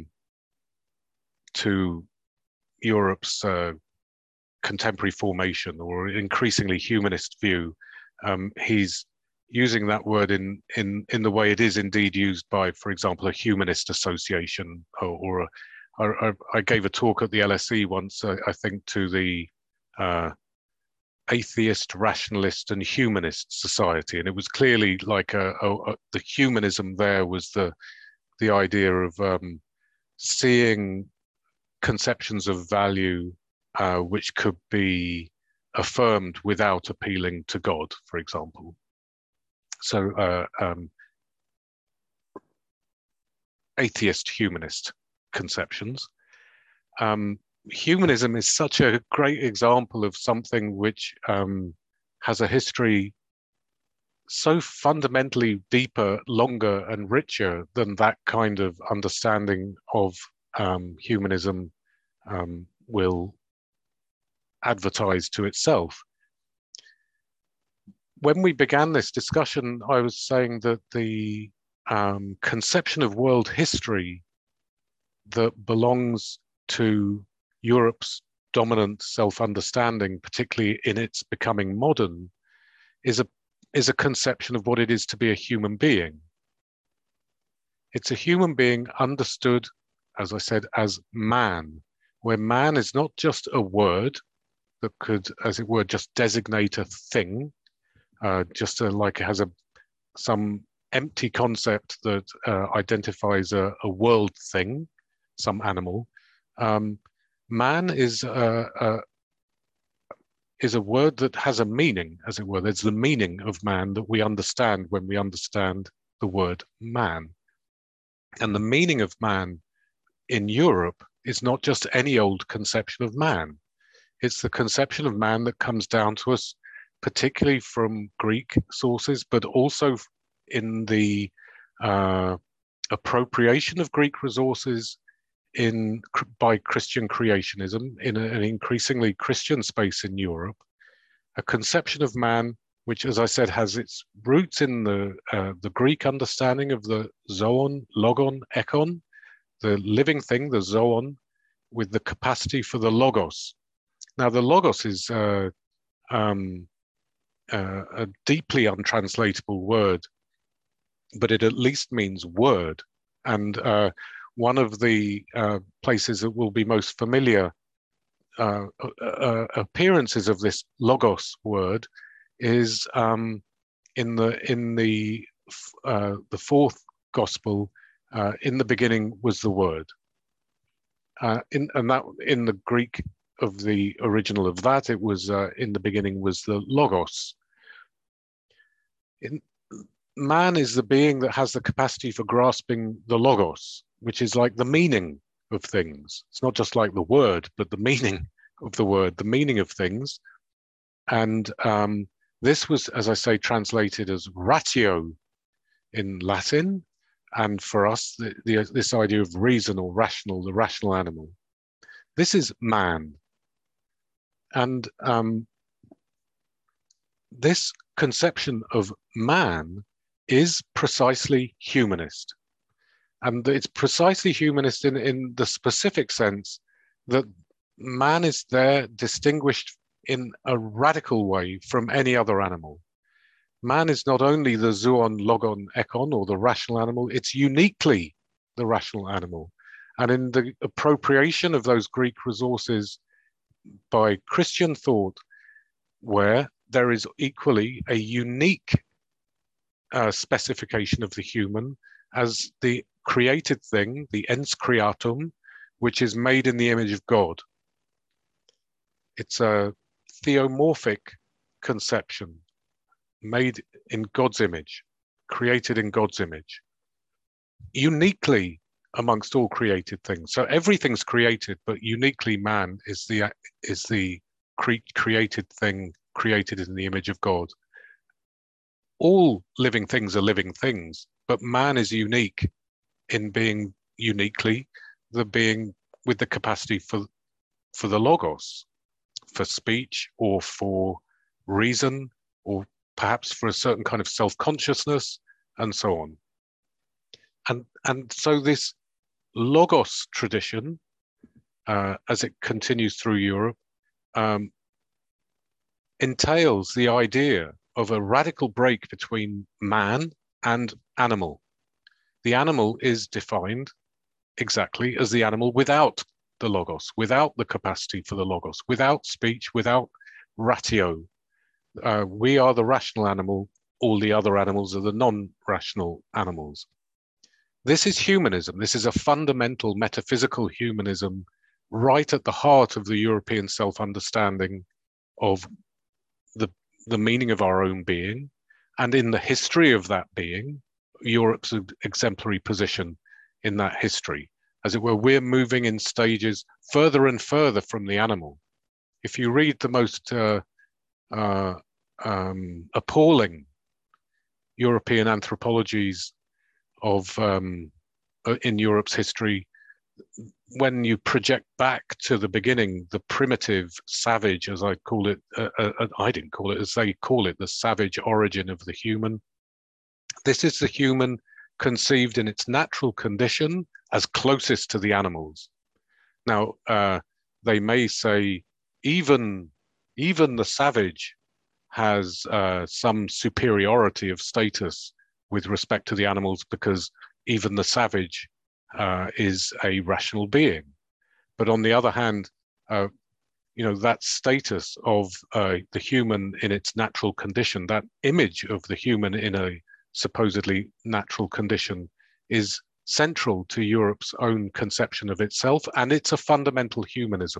to Europe's uh, contemporary formation or increasingly humanist view, um, he's using that word in, in, in the way it is indeed used by, for example, a humanist association. Or, or a, I, I gave a talk at the L S E once, uh, I think, to the uh, Atheist, Rationalist and Humanist Society, and it was clearly like a, a, a the humanism there was the the idea of um, seeing conceptions of value uh, which could be affirmed without appealing to God, for example. So, uh, um, atheist humanist conceptions. Um, Humanism is such a great example of something which um, has a history so fundamentally deeper, longer, and richer than that kind of understanding of um, humanism um, will advertise to itself. When we began this discussion, I was saying that the um, conception of world history that belongs to Europe's dominant self-understanding, particularly in its becoming modern, is a is a conception of what it is to be a human being. It's a human being understood, as I said, as man, where man is not just a word that could, as it were, just designate a thing, uh, just a, like it has a some empty concept that uh, identifies a, a world thing, some animal. Um, Man is a, a, is a word that has a meaning, as it were. There's the meaning of man that we understand when we understand the word man. And the meaning of man in Europe is not just any old conception of man. It's the conception of man that comes down to us, particularly from Greek sources, but also in the uh, appropriation of Greek resources in by Christian creationism in a, an increasingly Christian space in Europe, a conception of man which, as I said, has its roots in the uh, the Greek understanding of the zoon, logon, ekon, the living thing, the zoon, with the capacity for the logos. Now, the logos is uh, um, uh, a deeply untranslatable word, but it at least means word. And uh, one of the uh, places that will be most familiar uh, uh, appearances of this logos word is um, in the in the uh, the fourth gospel. Uh, in the beginning was the word, uh, in and that in the Greek of the original of that, it was uh, in the beginning was the logos. In, man is the being that has the capacity for grasping the logos, which is like the meaning of things. It's not just like the word, but the meaning of the word, the meaning of things. And um, this was, as I say, translated as ratio in Latin. And for us, the, the, this idea of reason or rational, the rational animal. This is man. And um, this conception of man is precisely humanist. And it's precisely humanist in, in the specific sense that man is there distinguished in a radical way from any other animal. Man is not only the zoon, logon, ekon, or the rational animal, it's uniquely the rational animal. And in the appropriation of those Greek resources by Christian thought, where there is equally a unique uh, specification of the human as the created thing, the ens creatum, which is made in the image of God. It's a theomorphic conception, made in God's image, created in God's image, uniquely amongst all created things. So everything's created, but uniquely man is the is the cre created thing, created in the image of God. All living things are living things, but man is unique in being uniquely the being with the capacity for for the logos, for speech, or for reason, or perhaps for a certain kind of self-consciousness, and so on. And and so this logos tradition, uh, as it continues through Europe, um, entails the idea of a radical break between man and animal. The animal is defined exactly as the animal without the logos, without the capacity for the logos, without speech, without ratio. Uh, we are the rational animal, all the other animals are the non-rational animals. This is humanism. This is a fundamental metaphysical humanism right at the heart of the European self-understanding of the, the meaning of our own being, and in the history of that being, Europe's exemplary position in that history. As it were, we're moving in stages further and further from the animal. If you read the most uh, uh, um, appalling European anthropologies of um, in Europe's history, when you project back to the beginning, the primitive, savage, as I call it, uh, uh, I didn't call it, as they call it, the savage origin of the human. This is the human conceived in its natural condition as closest to the animals. Now, uh, they may say even, even the savage has uh, some superiority of status with respect to the animals, because even the savage uh, is a rational being. But on the other hand, uh, you know, that status of uh, the human in its natural condition, that image of the human in a supposedly natural condition, is central to Europe's own conception of itself, and it's a fundamental humanism.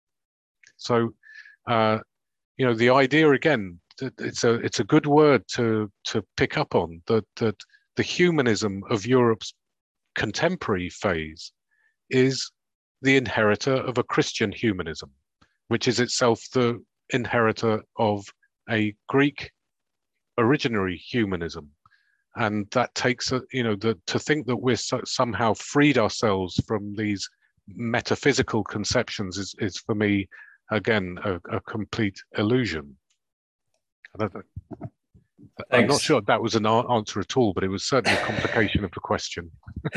So, uh, you know, the idea again, it's a it's a good word to to pick up on, that that the humanism of Europe's contemporary phase is the inheritor of a Christian humanism, which is itself the inheritor of a Greek originary humanism. And that takes, a, you know, the, to think that we're so, somehow freed ourselves from these metaphysical conceptions is, is for me, again, a, a complete illusion. I don't know. I'm not sure that was an answer at all, but it was certainly a complication of the question.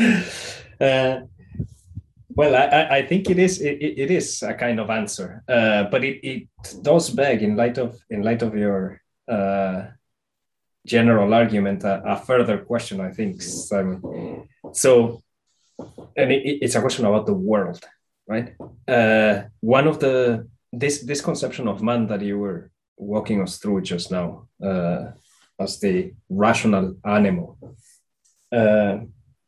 uh, well, I, I think it is it, it is a kind of answer, uh, but it, it does beg, in light of in light of your uh, general argument, a, a further question, I think, Simon. So, and it, it's a question about the world, right? Uh, one of the this this conception of man that you were walking us through just now, uh, as the rational animal, uh,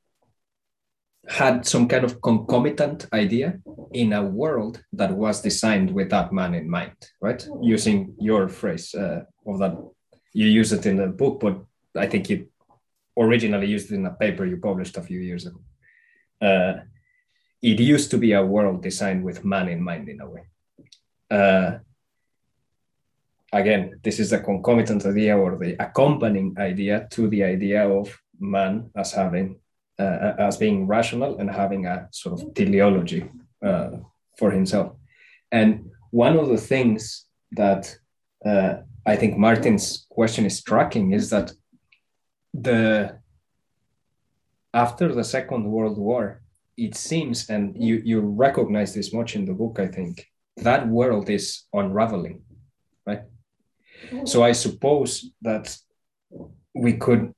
had some kind of concomitant idea in a world that was designed with that man in mind, right? Using your phrase uh, of that, you use it in the book, but I think you originally used it in a paper you published a few years ago. Uh, it used to be a world designed with man in mind in a way. Uh, Again, this is the concomitant idea or the accompanying idea to the idea of man as having, uh, as being rational and having a sort of teleology uh, for himself. And one of the things that uh, I think Martin's question is striking is that the after the Second World War, it seems, and you, you recognize this much in the book, I think, that world is unraveling, right? So I suppose that we could,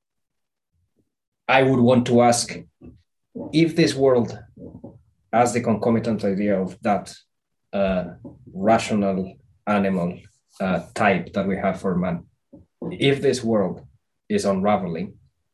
I would want to ask if this world has the concomitant idea of that uh, rational animal uh, type that we have for man, if this world is unraveling,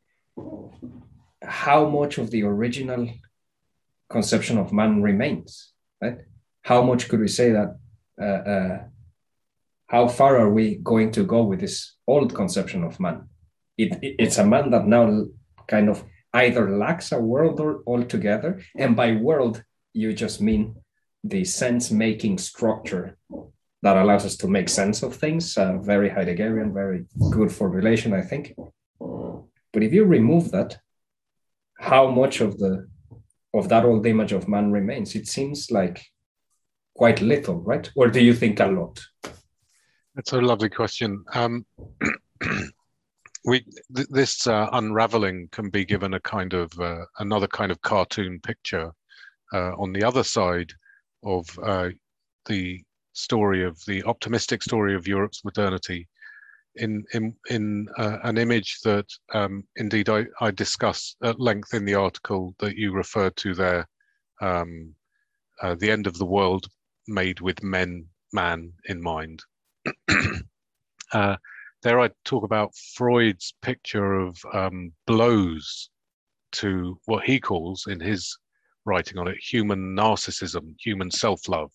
how much of the original conception of man remains, right? How much could we say that, uh, uh, how far are we going to go with this old conception of man? It, it, it's a man that now kind of either lacks a world or, altogether, and by world, you just mean the sense-making structure that allows us to make sense of things, uh, very Heideggerian, very good formulation, I think. But if you remove that, how much of the of that old image of man remains? It seems like quite little, right? Or do you think a lot? That's a lovely question. Um, we th this uh, unraveling can be given a kind of uh, another kind of cartoon picture uh, on the other side of uh, the story of the optimistic story of Europe's modernity, in in in uh, an image that um, indeed I, I discuss at length in the article that you referred to there, um, uh, the end of the world made with men, man in mind. uh, there I talk about Freud's picture of um, blows to what he calls, in his writing on it, human narcissism, human self-love.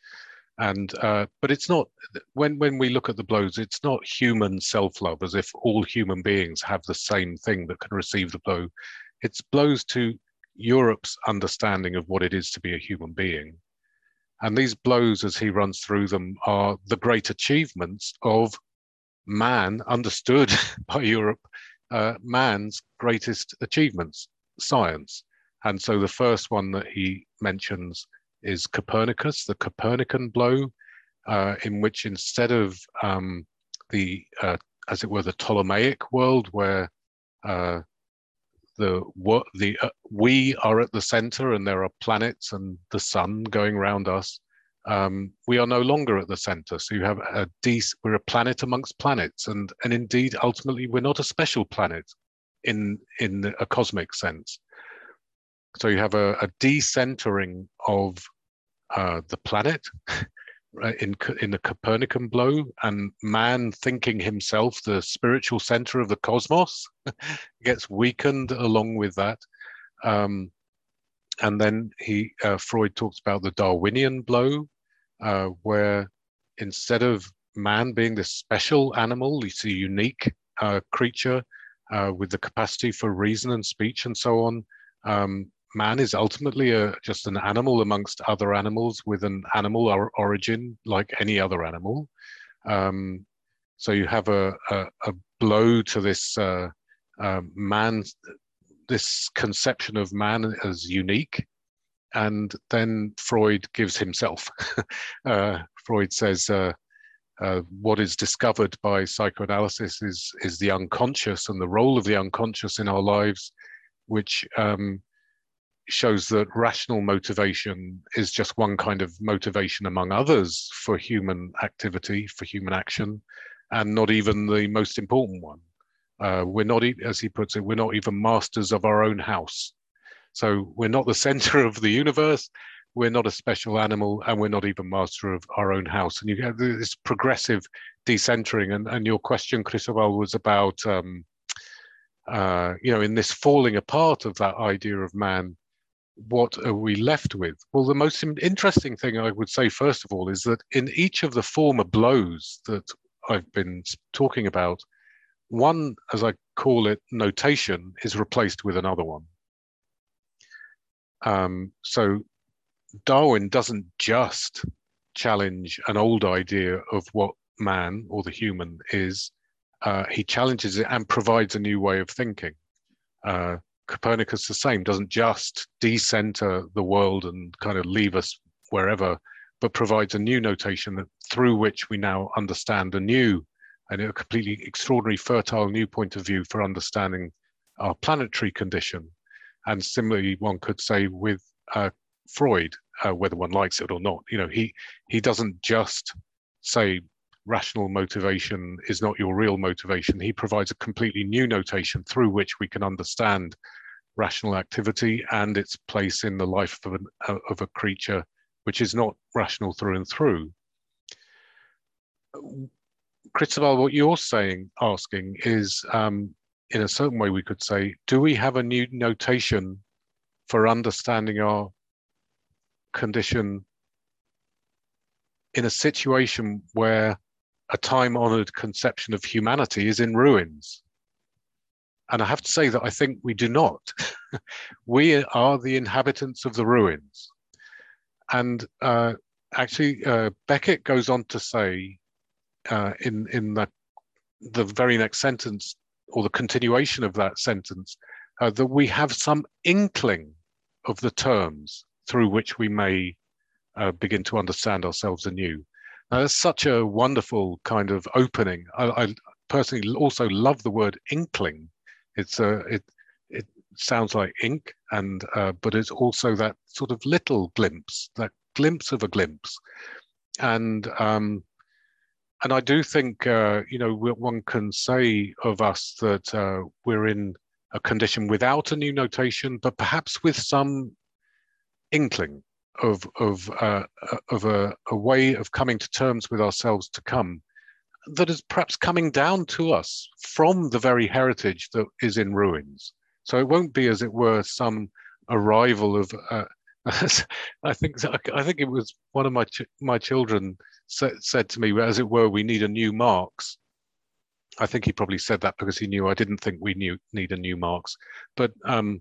And uh, but it's not, when when we look at the blows, it's not human self-love as if all human beings have the same thing that can receive the blow. It's blows to Europe's understanding of what it is to be a human being. And these blows, as he runs through them, are the great achievements of man, understood by Europe, uh, man's greatest achievements, science. And so the first one that he mentions is Copernicus, the Copernican blow, uh, in which instead of um, the, uh, as it were, the Ptolemaic world, where uh, the the uh, we are at the center and there are planets and the sun going around us, um, we are no longer at the center. So you have a de we're a planet amongst planets, and and indeed ultimately we're not a special planet in in a cosmic sense. So you have a, a decentering of uh, the planet in in the Copernican blow, and man thinking himself the spiritual center of the cosmos gets weakened along with that. Um, and then he uh, Freud talks about the Darwinian blow, uh, where instead of man being this special animal, he's a unique uh, creature uh, with the capacity for reason and speech and so on. Um, Man is ultimately a, just an animal amongst other animals with an animal or origin like any other animal. Um, so you have a, a, a blow to this uh, uh, man, this conception of man as unique. And then Freud gives himself. uh, Freud says uh, uh, what is discovered by psychoanalysis is, is the unconscious and the role of the unconscious in our lives, which um, shows that rational motivation is just one kind of motivation among others for human activity, for human action, and not even the most important one. Uh, we're not, as he puts it, we're not even masters of our own house. So we're not the center of the universe, we're not a special animal, and we're not even master of our own house. And you have this progressive decentering. And, and your question, Cristóbal, was about, um, uh, you know, in this falling apart of that idea of man, what are we left with? Well, the most interesting thing I would say, first of all, is that in each of the former blows that I've been talking about, one, as I call it, notation is replaced with another one. Um, so Darwin doesn't just challenge an old idea of what man or the human is, uh, he challenges it and provides a new way of thinking. Uh, Copernicus, the same, doesn't just decenter the world and kind of leave us wherever, but provides a new notation that, through which we now understand a new and a completely extraordinary, fertile new point of view for understanding our planetary condition. And similarly, one could say with uh, Freud, uh, whether one likes it or not, you know, he he doesn't just say rational motivation is not your real motivation. He provides a completely new notation through which we can understand rational activity and its place in the life of, an, of a creature which is not rational through and through. Cristóbal, what you're saying, asking is, um, in a certain way we could say, do we have a new notation for understanding our condition in a situation where a time-honored conception of humanity is in ruins? And I have to say that I think we do not. We are the inhabitants of the ruins. And uh, actually, uh, Beckett goes on to say uh, in, in that, the very next sentence, or the continuation of that sentence, uh, that we have some inkling of the terms through which we may uh, begin to understand ourselves anew. Now, that's such a wonderful kind of opening. I, I personally also love the word inkling. It's a, it, it sounds like ink, and uh, but it's also that sort of little glimpse, that glimpse of a glimpse. And um, and I do think, uh, you know, one can say of us that uh, we're in a condition without a new notation, but perhaps with some inkling of of uh, of a, a way of coming to terms with ourselves to come, that is perhaps coming down to us from the very heritage that is in ruins. So it won't be, as it were, some arrival of. Uh, I think I think it was one of my ch my children sa said to me, as it were, we need a new Marx. I think he probably said that because he knew I didn't think we knew need a new Marx, but um,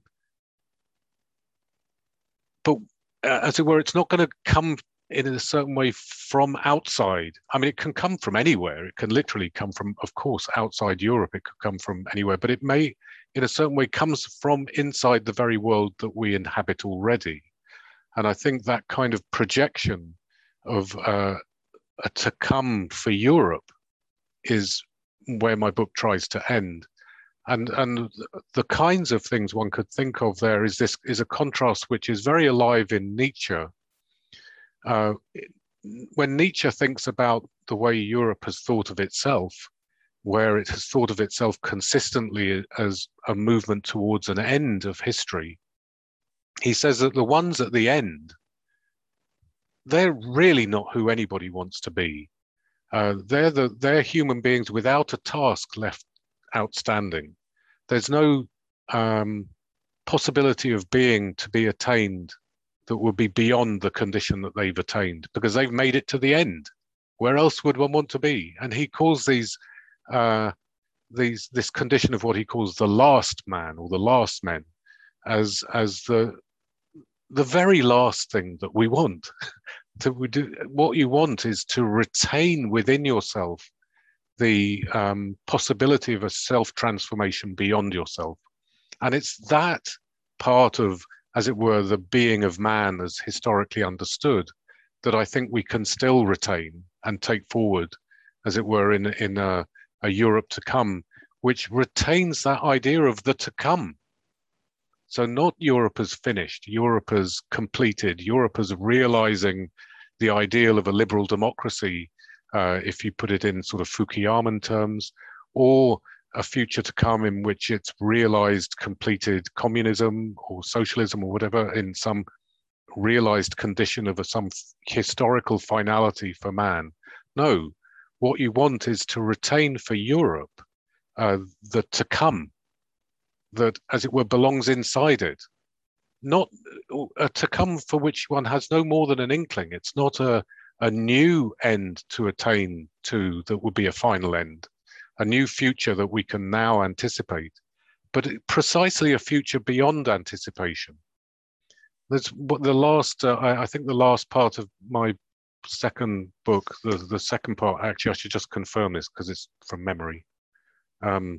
but uh, as it were, it's not going to come in a certain way from outside. I mean, it can come from anywhere. It can literally come from, of course, outside Europe. It could come from anywhere, but it may, in a certain way, comes from inside the very world that we inhabit already. And I think that kind of projection of uh, a to come for Europe is where my book tries to end. And and the kinds of things one could think of there is this is a contrast which is very alive in Nietzsche. Uh, when Nietzsche thinks about the way Europe has thought of itself, where it has thought of itself consistently as a movement towards an end of history, he says that the ones at the end, they're really not who anybody wants to be. Uh, they're the they're human beings without a task left outstanding. There's no um, possibility of being to be attained that would be beyond the condition that they've attained, because they've made it to the end. Where else would one want to be? And he calls these uh, these this condition of what he calls the last man or the last men as as the the very last thing that we want. To do, what you want is to retain within yourself the um, possibility of a self-transformation beyond yourself. And it's that part of, as it were, the being of man as historically understood that I think we can still retain and take forward, as it were, in, in a, a Europe to come, which retains that idea of the to come. So not Europe as finished, Europe as completed, Europe as realizing the ideal of a liberal democracy, uh, if you put it in sort of Fukuyaman terms, or a future to come in which it's realized completed communism or socialism or whatever in some realized condition of a, some historical finality for man. No, what you want is to retain for Europe uh, the to come, that, as it were, belongs inside it. Not a to come for which one has no more than an inkling. It's not a, a new end to attain to that would be a final end, a new future that we can now anticipate, but precisely a future beyond anticipation. That's what the last, uh, I, I think the last part of my second book, the, the second part, actually, I should just confirm this because it's from memory. Um,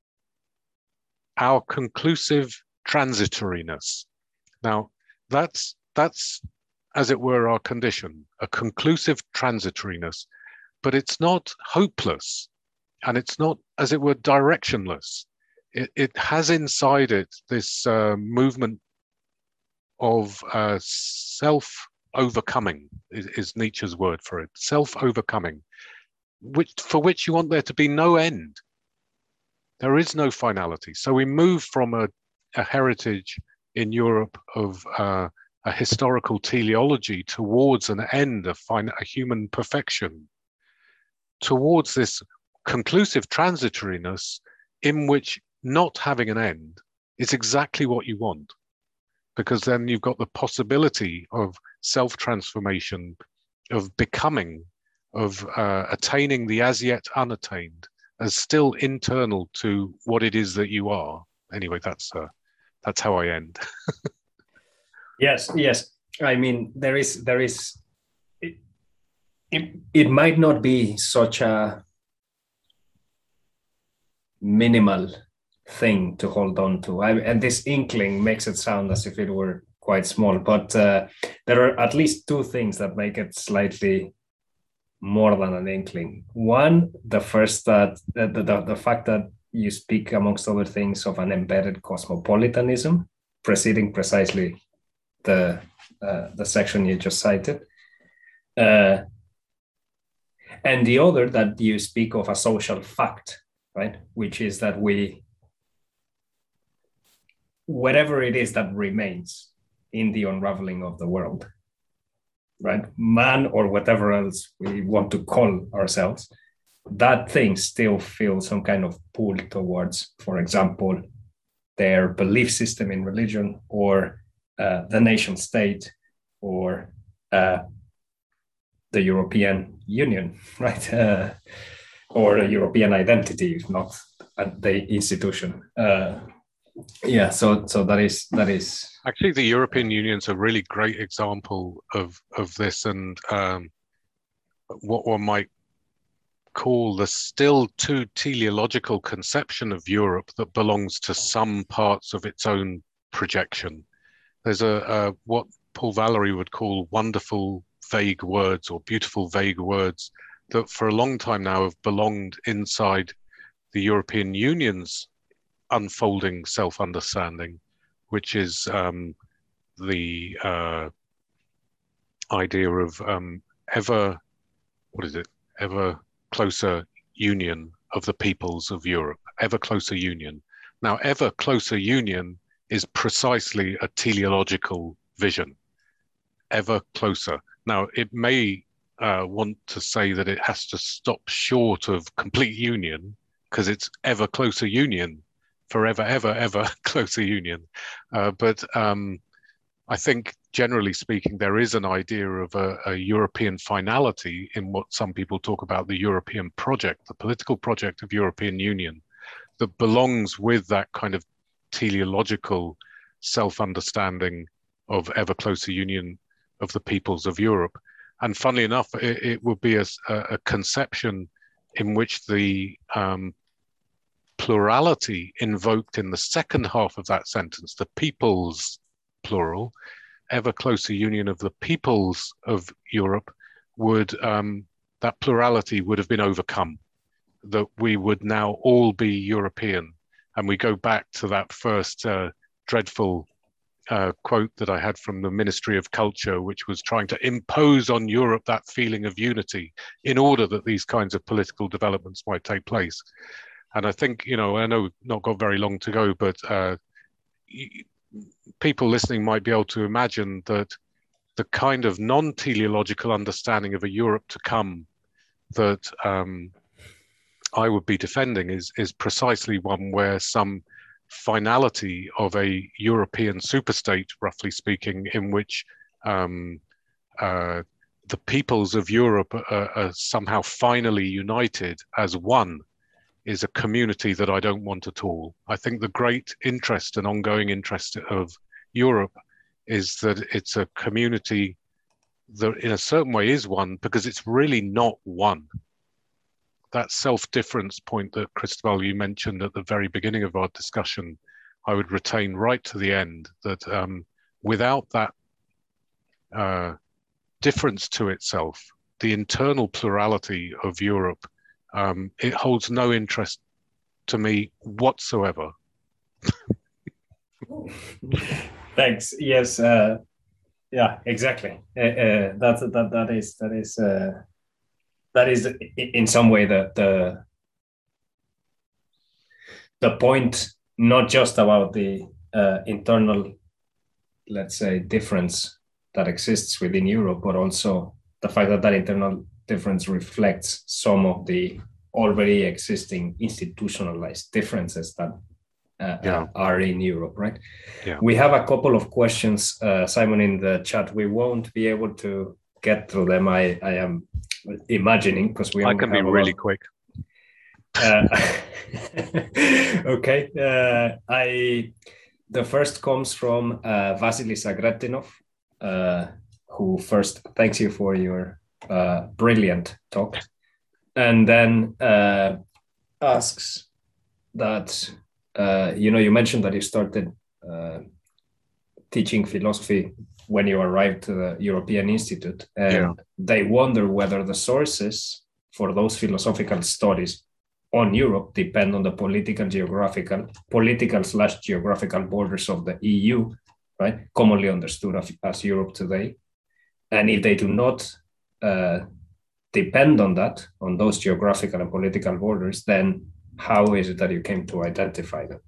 our conclusive transitoriness. Now, that's that's as it were, our condition, a conclusive transitoriness, but it's not hopeless, and it's not, as it were, directionless. It, it has inside it this uh, movement of uh, self-overcoming, is, is Nietzsche's word for it, self-overcoming, which for which you want there to be no end. There is no finality. So we move from a, a heritage in Europe of uh, a historical teleology towards an end, a, fin- a human perfection, towards this conclusive transitoriness in which not having an end is exactly what you want, because then you've got the possibility of self-transformation, of becoming, of uh, attaining the as yet unattained as still internal to what it is that you are. Anyway, that's uh, that's how I end. Yes, yes. I mean, there is there is it, it, it might not be such a minimal thing to hold on to. I, and this inkling makes it sound as if it were quite small, but uh, there are at least two things that make it slightly more than an inkling. One, the first that the, the, the fact that you speak, amongst other things, of an embedded cosmopolitanism preceding precisely the uh, the section you just cited. Uh, and the other, that you speak of a social fact, right? Which is that we, whatever it is that remains in the unraveling of the world, right? Man or whatever else we want to call ourselves, that thing still feels some kind of pull towards, for example, their belief system in religion, or uh, the nation state, or uh, the European Union, right? Uh, or a European identity, if not the institution. Uh, yeah, so so that is that is actually, the European Union's a really great example of of this, and um, what one might call the still too teleological conception of Europe that belongs to some parts of its own projection. There's a, a what Paul Valery would call wonderful vague words, or beautiful vague words, that for a long time now have belonged inside the European Union's unfolding self-understanding, which is um, the uh, idea of um, ever, what is it, ever closer union of the peoples of Europe, ever closer union. Now, ever closer union is precisely a teleological vision, ever closer. Now, it may uh, want to say that it has to stop short of complete union, because it's ever closer union, forever, ever, ever closer union. Uh, but um, I think, generally speaking, there is an idea of a, a European finality in what some people talk about the European project, the political project of European Union, that belongs with that kind of teleological self-understanding of ever closer union of the peoples of Europe. And funnily enough, it, it would be a, a conception in which the um, plurality invoked in the second half of that sentence, the peoples, plural, ever closer union of the peoples of Europe, would um, that plurality would have been overcome, that we would now all be European. And we go back to that first uh, dreadful uh, quote that I had from the Ministry of Culture, which was trying to impose on Europe that feeling of unity in order that these kinds of political developments might take place. And I think, you know, I know we've not got very long to go, but uh, people listening might be able to imagine that the kind of non-teleological understanding of a Europe to come that um, I would be defending is is precisely one where some finality of a European superstate, roughly speaking, in which um, uh, the peoples of Europe are, are somehow finally united as one, is a community that I don't want at all. I think the great interest and ongoing interest of Europe is that it's a community that in a certain way is one, because it's really not one. That self-difference point that Cristobal, you mentioned at the very beginning of our discussion, I would retain right to the end, that um, without that uh, difference to itself, the internal plurality of Europe, um, it holds no interest to me whatsoever. Thanks. Yes. Uh, yeah. Exactly. Uh, uh, that that that is that is uh, that is in some way the the the point, not just about the uh, internal, let's say, difference that exists within Europe, but also the fact that that internal difference reflects some of the already existing institutionalized differences that uh, Yeah. uh, are in Europe, right? Yeah. We have a couple of questions, uh, Simon, in the chat. We won't be able to get through them, I, I am imagining, because we I can be really quick. Uh, okay. Uh, I the first comes from uh, Vasily Sagratinov, uh, who first thanks you for your uh, brilliant talk, and then uh, asks that uh, you know you mentioned that you started uh, teaching philosophy when you arrived to the European Institute, and Yeah. they wonder whether the sources for those philosophical studies on Europe depend on the political, geographical, political slash geographical borders of the E U, right? Commonly understood as, as Europe today. And if they do not uh, depend on that, on those geographical and political borders, then how is it that you came to identify them?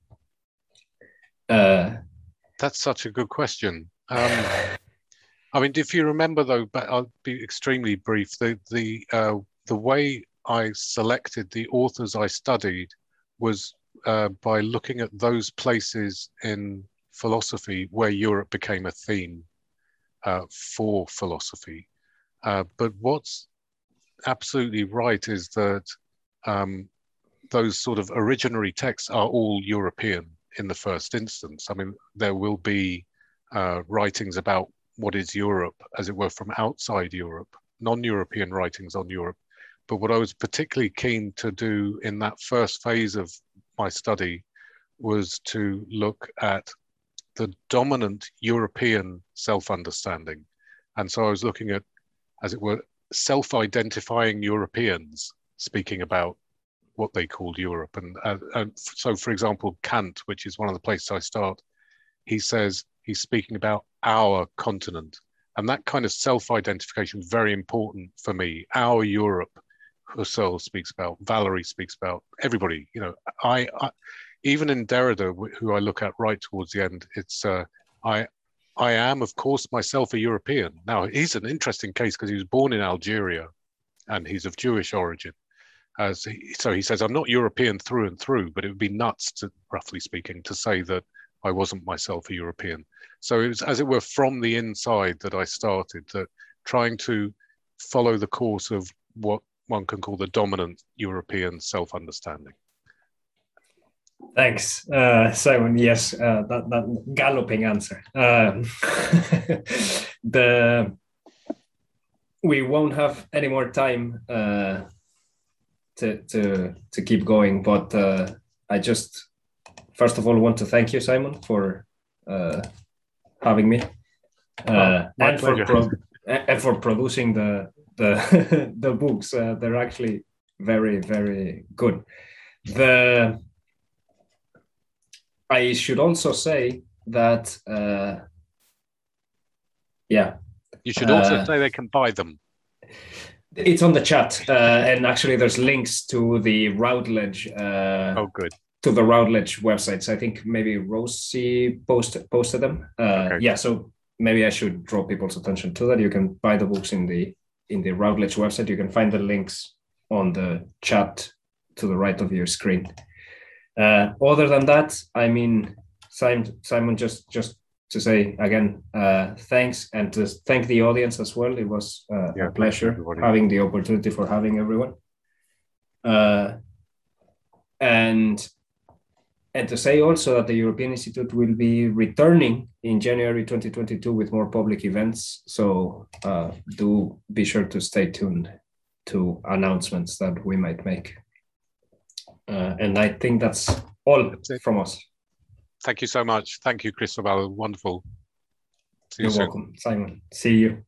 Uh, That's such a good question. Um, I mean, if you remember, though, but I'll be extremely brief. The the uh, the way I selected the authors I studied was uh, by looking at those places in philosophy where Europe became a theme uh, for philosophy. Uh, but what's absolutely right is that um, those sort of originary texts are all European in the first instance. I mean, there will be uh, writings about what is Europe, as it were, from outside Europe, non-European writings on Europe. But what I was particularly keen to do in that first phase of my study was to look at the dominant European self-understanding. And so I was looking at, as it were, self-identifying Europeans speaking about what they called Europe. And, uh, and so, for example, Kant, which is one of the places I start, he says he's speaking about our continent. And that kind of self-identification is very important for me. Our Europe, Husserl speaks about, Valery speaks about, everybody, you know, I, I even in Derrida, who I look at right towards the end, it's, uh, I, I am, of course, myself a European. Now, he's an interesting case because he was born in Algeria and he's of Jewish origin. As he, so he says, I'm not European through and through, but it would be nuts, to, roughly speaking, to say that I wasn't myself a European. So it was, as it were, from the inside that I started, that trying to follow the course of what one can call the dominant European self-understanding. Thanks, uh, Simon. Yes, uh, that, that galloping answer. Uh, the we won't have any more time uh, to to to keep going, but uh, I just first of all want to thank you, Simon, for uh, having me uh, oh, and for pro- and for producing the the the books. Uh, they're actually very very good. The I should also say that, uh, yeah. You should also uh, say they can buy them. It's on the chat, uh, and actually there's links to the Routledge. Uh, oh, good. To the Routledge websites. I think maybe Rosie posted posted them. Uh, okay. Yeah, so maybe I should draw people's attention to that. You can buy the books in the in the Routledge website. You can find the links on the chat to the right of your screen. Uh, other than that, I mean, Simon, Simon, just just to say again, uh, thanks, and to thank the audience as well. It was uh, yeah, a pleasure having the opportunity for having everyone. Uh, and and to say also that the European Institute will be returning in January twenty twenty-two with more public events. So uh, do be sure to stay tuned to announcements that we might make. Uh, and I think that's all that's from us. Thank you so much. Thank you, Cristobal. Wonderful. See you You're soon. Welcome, Simon. See you.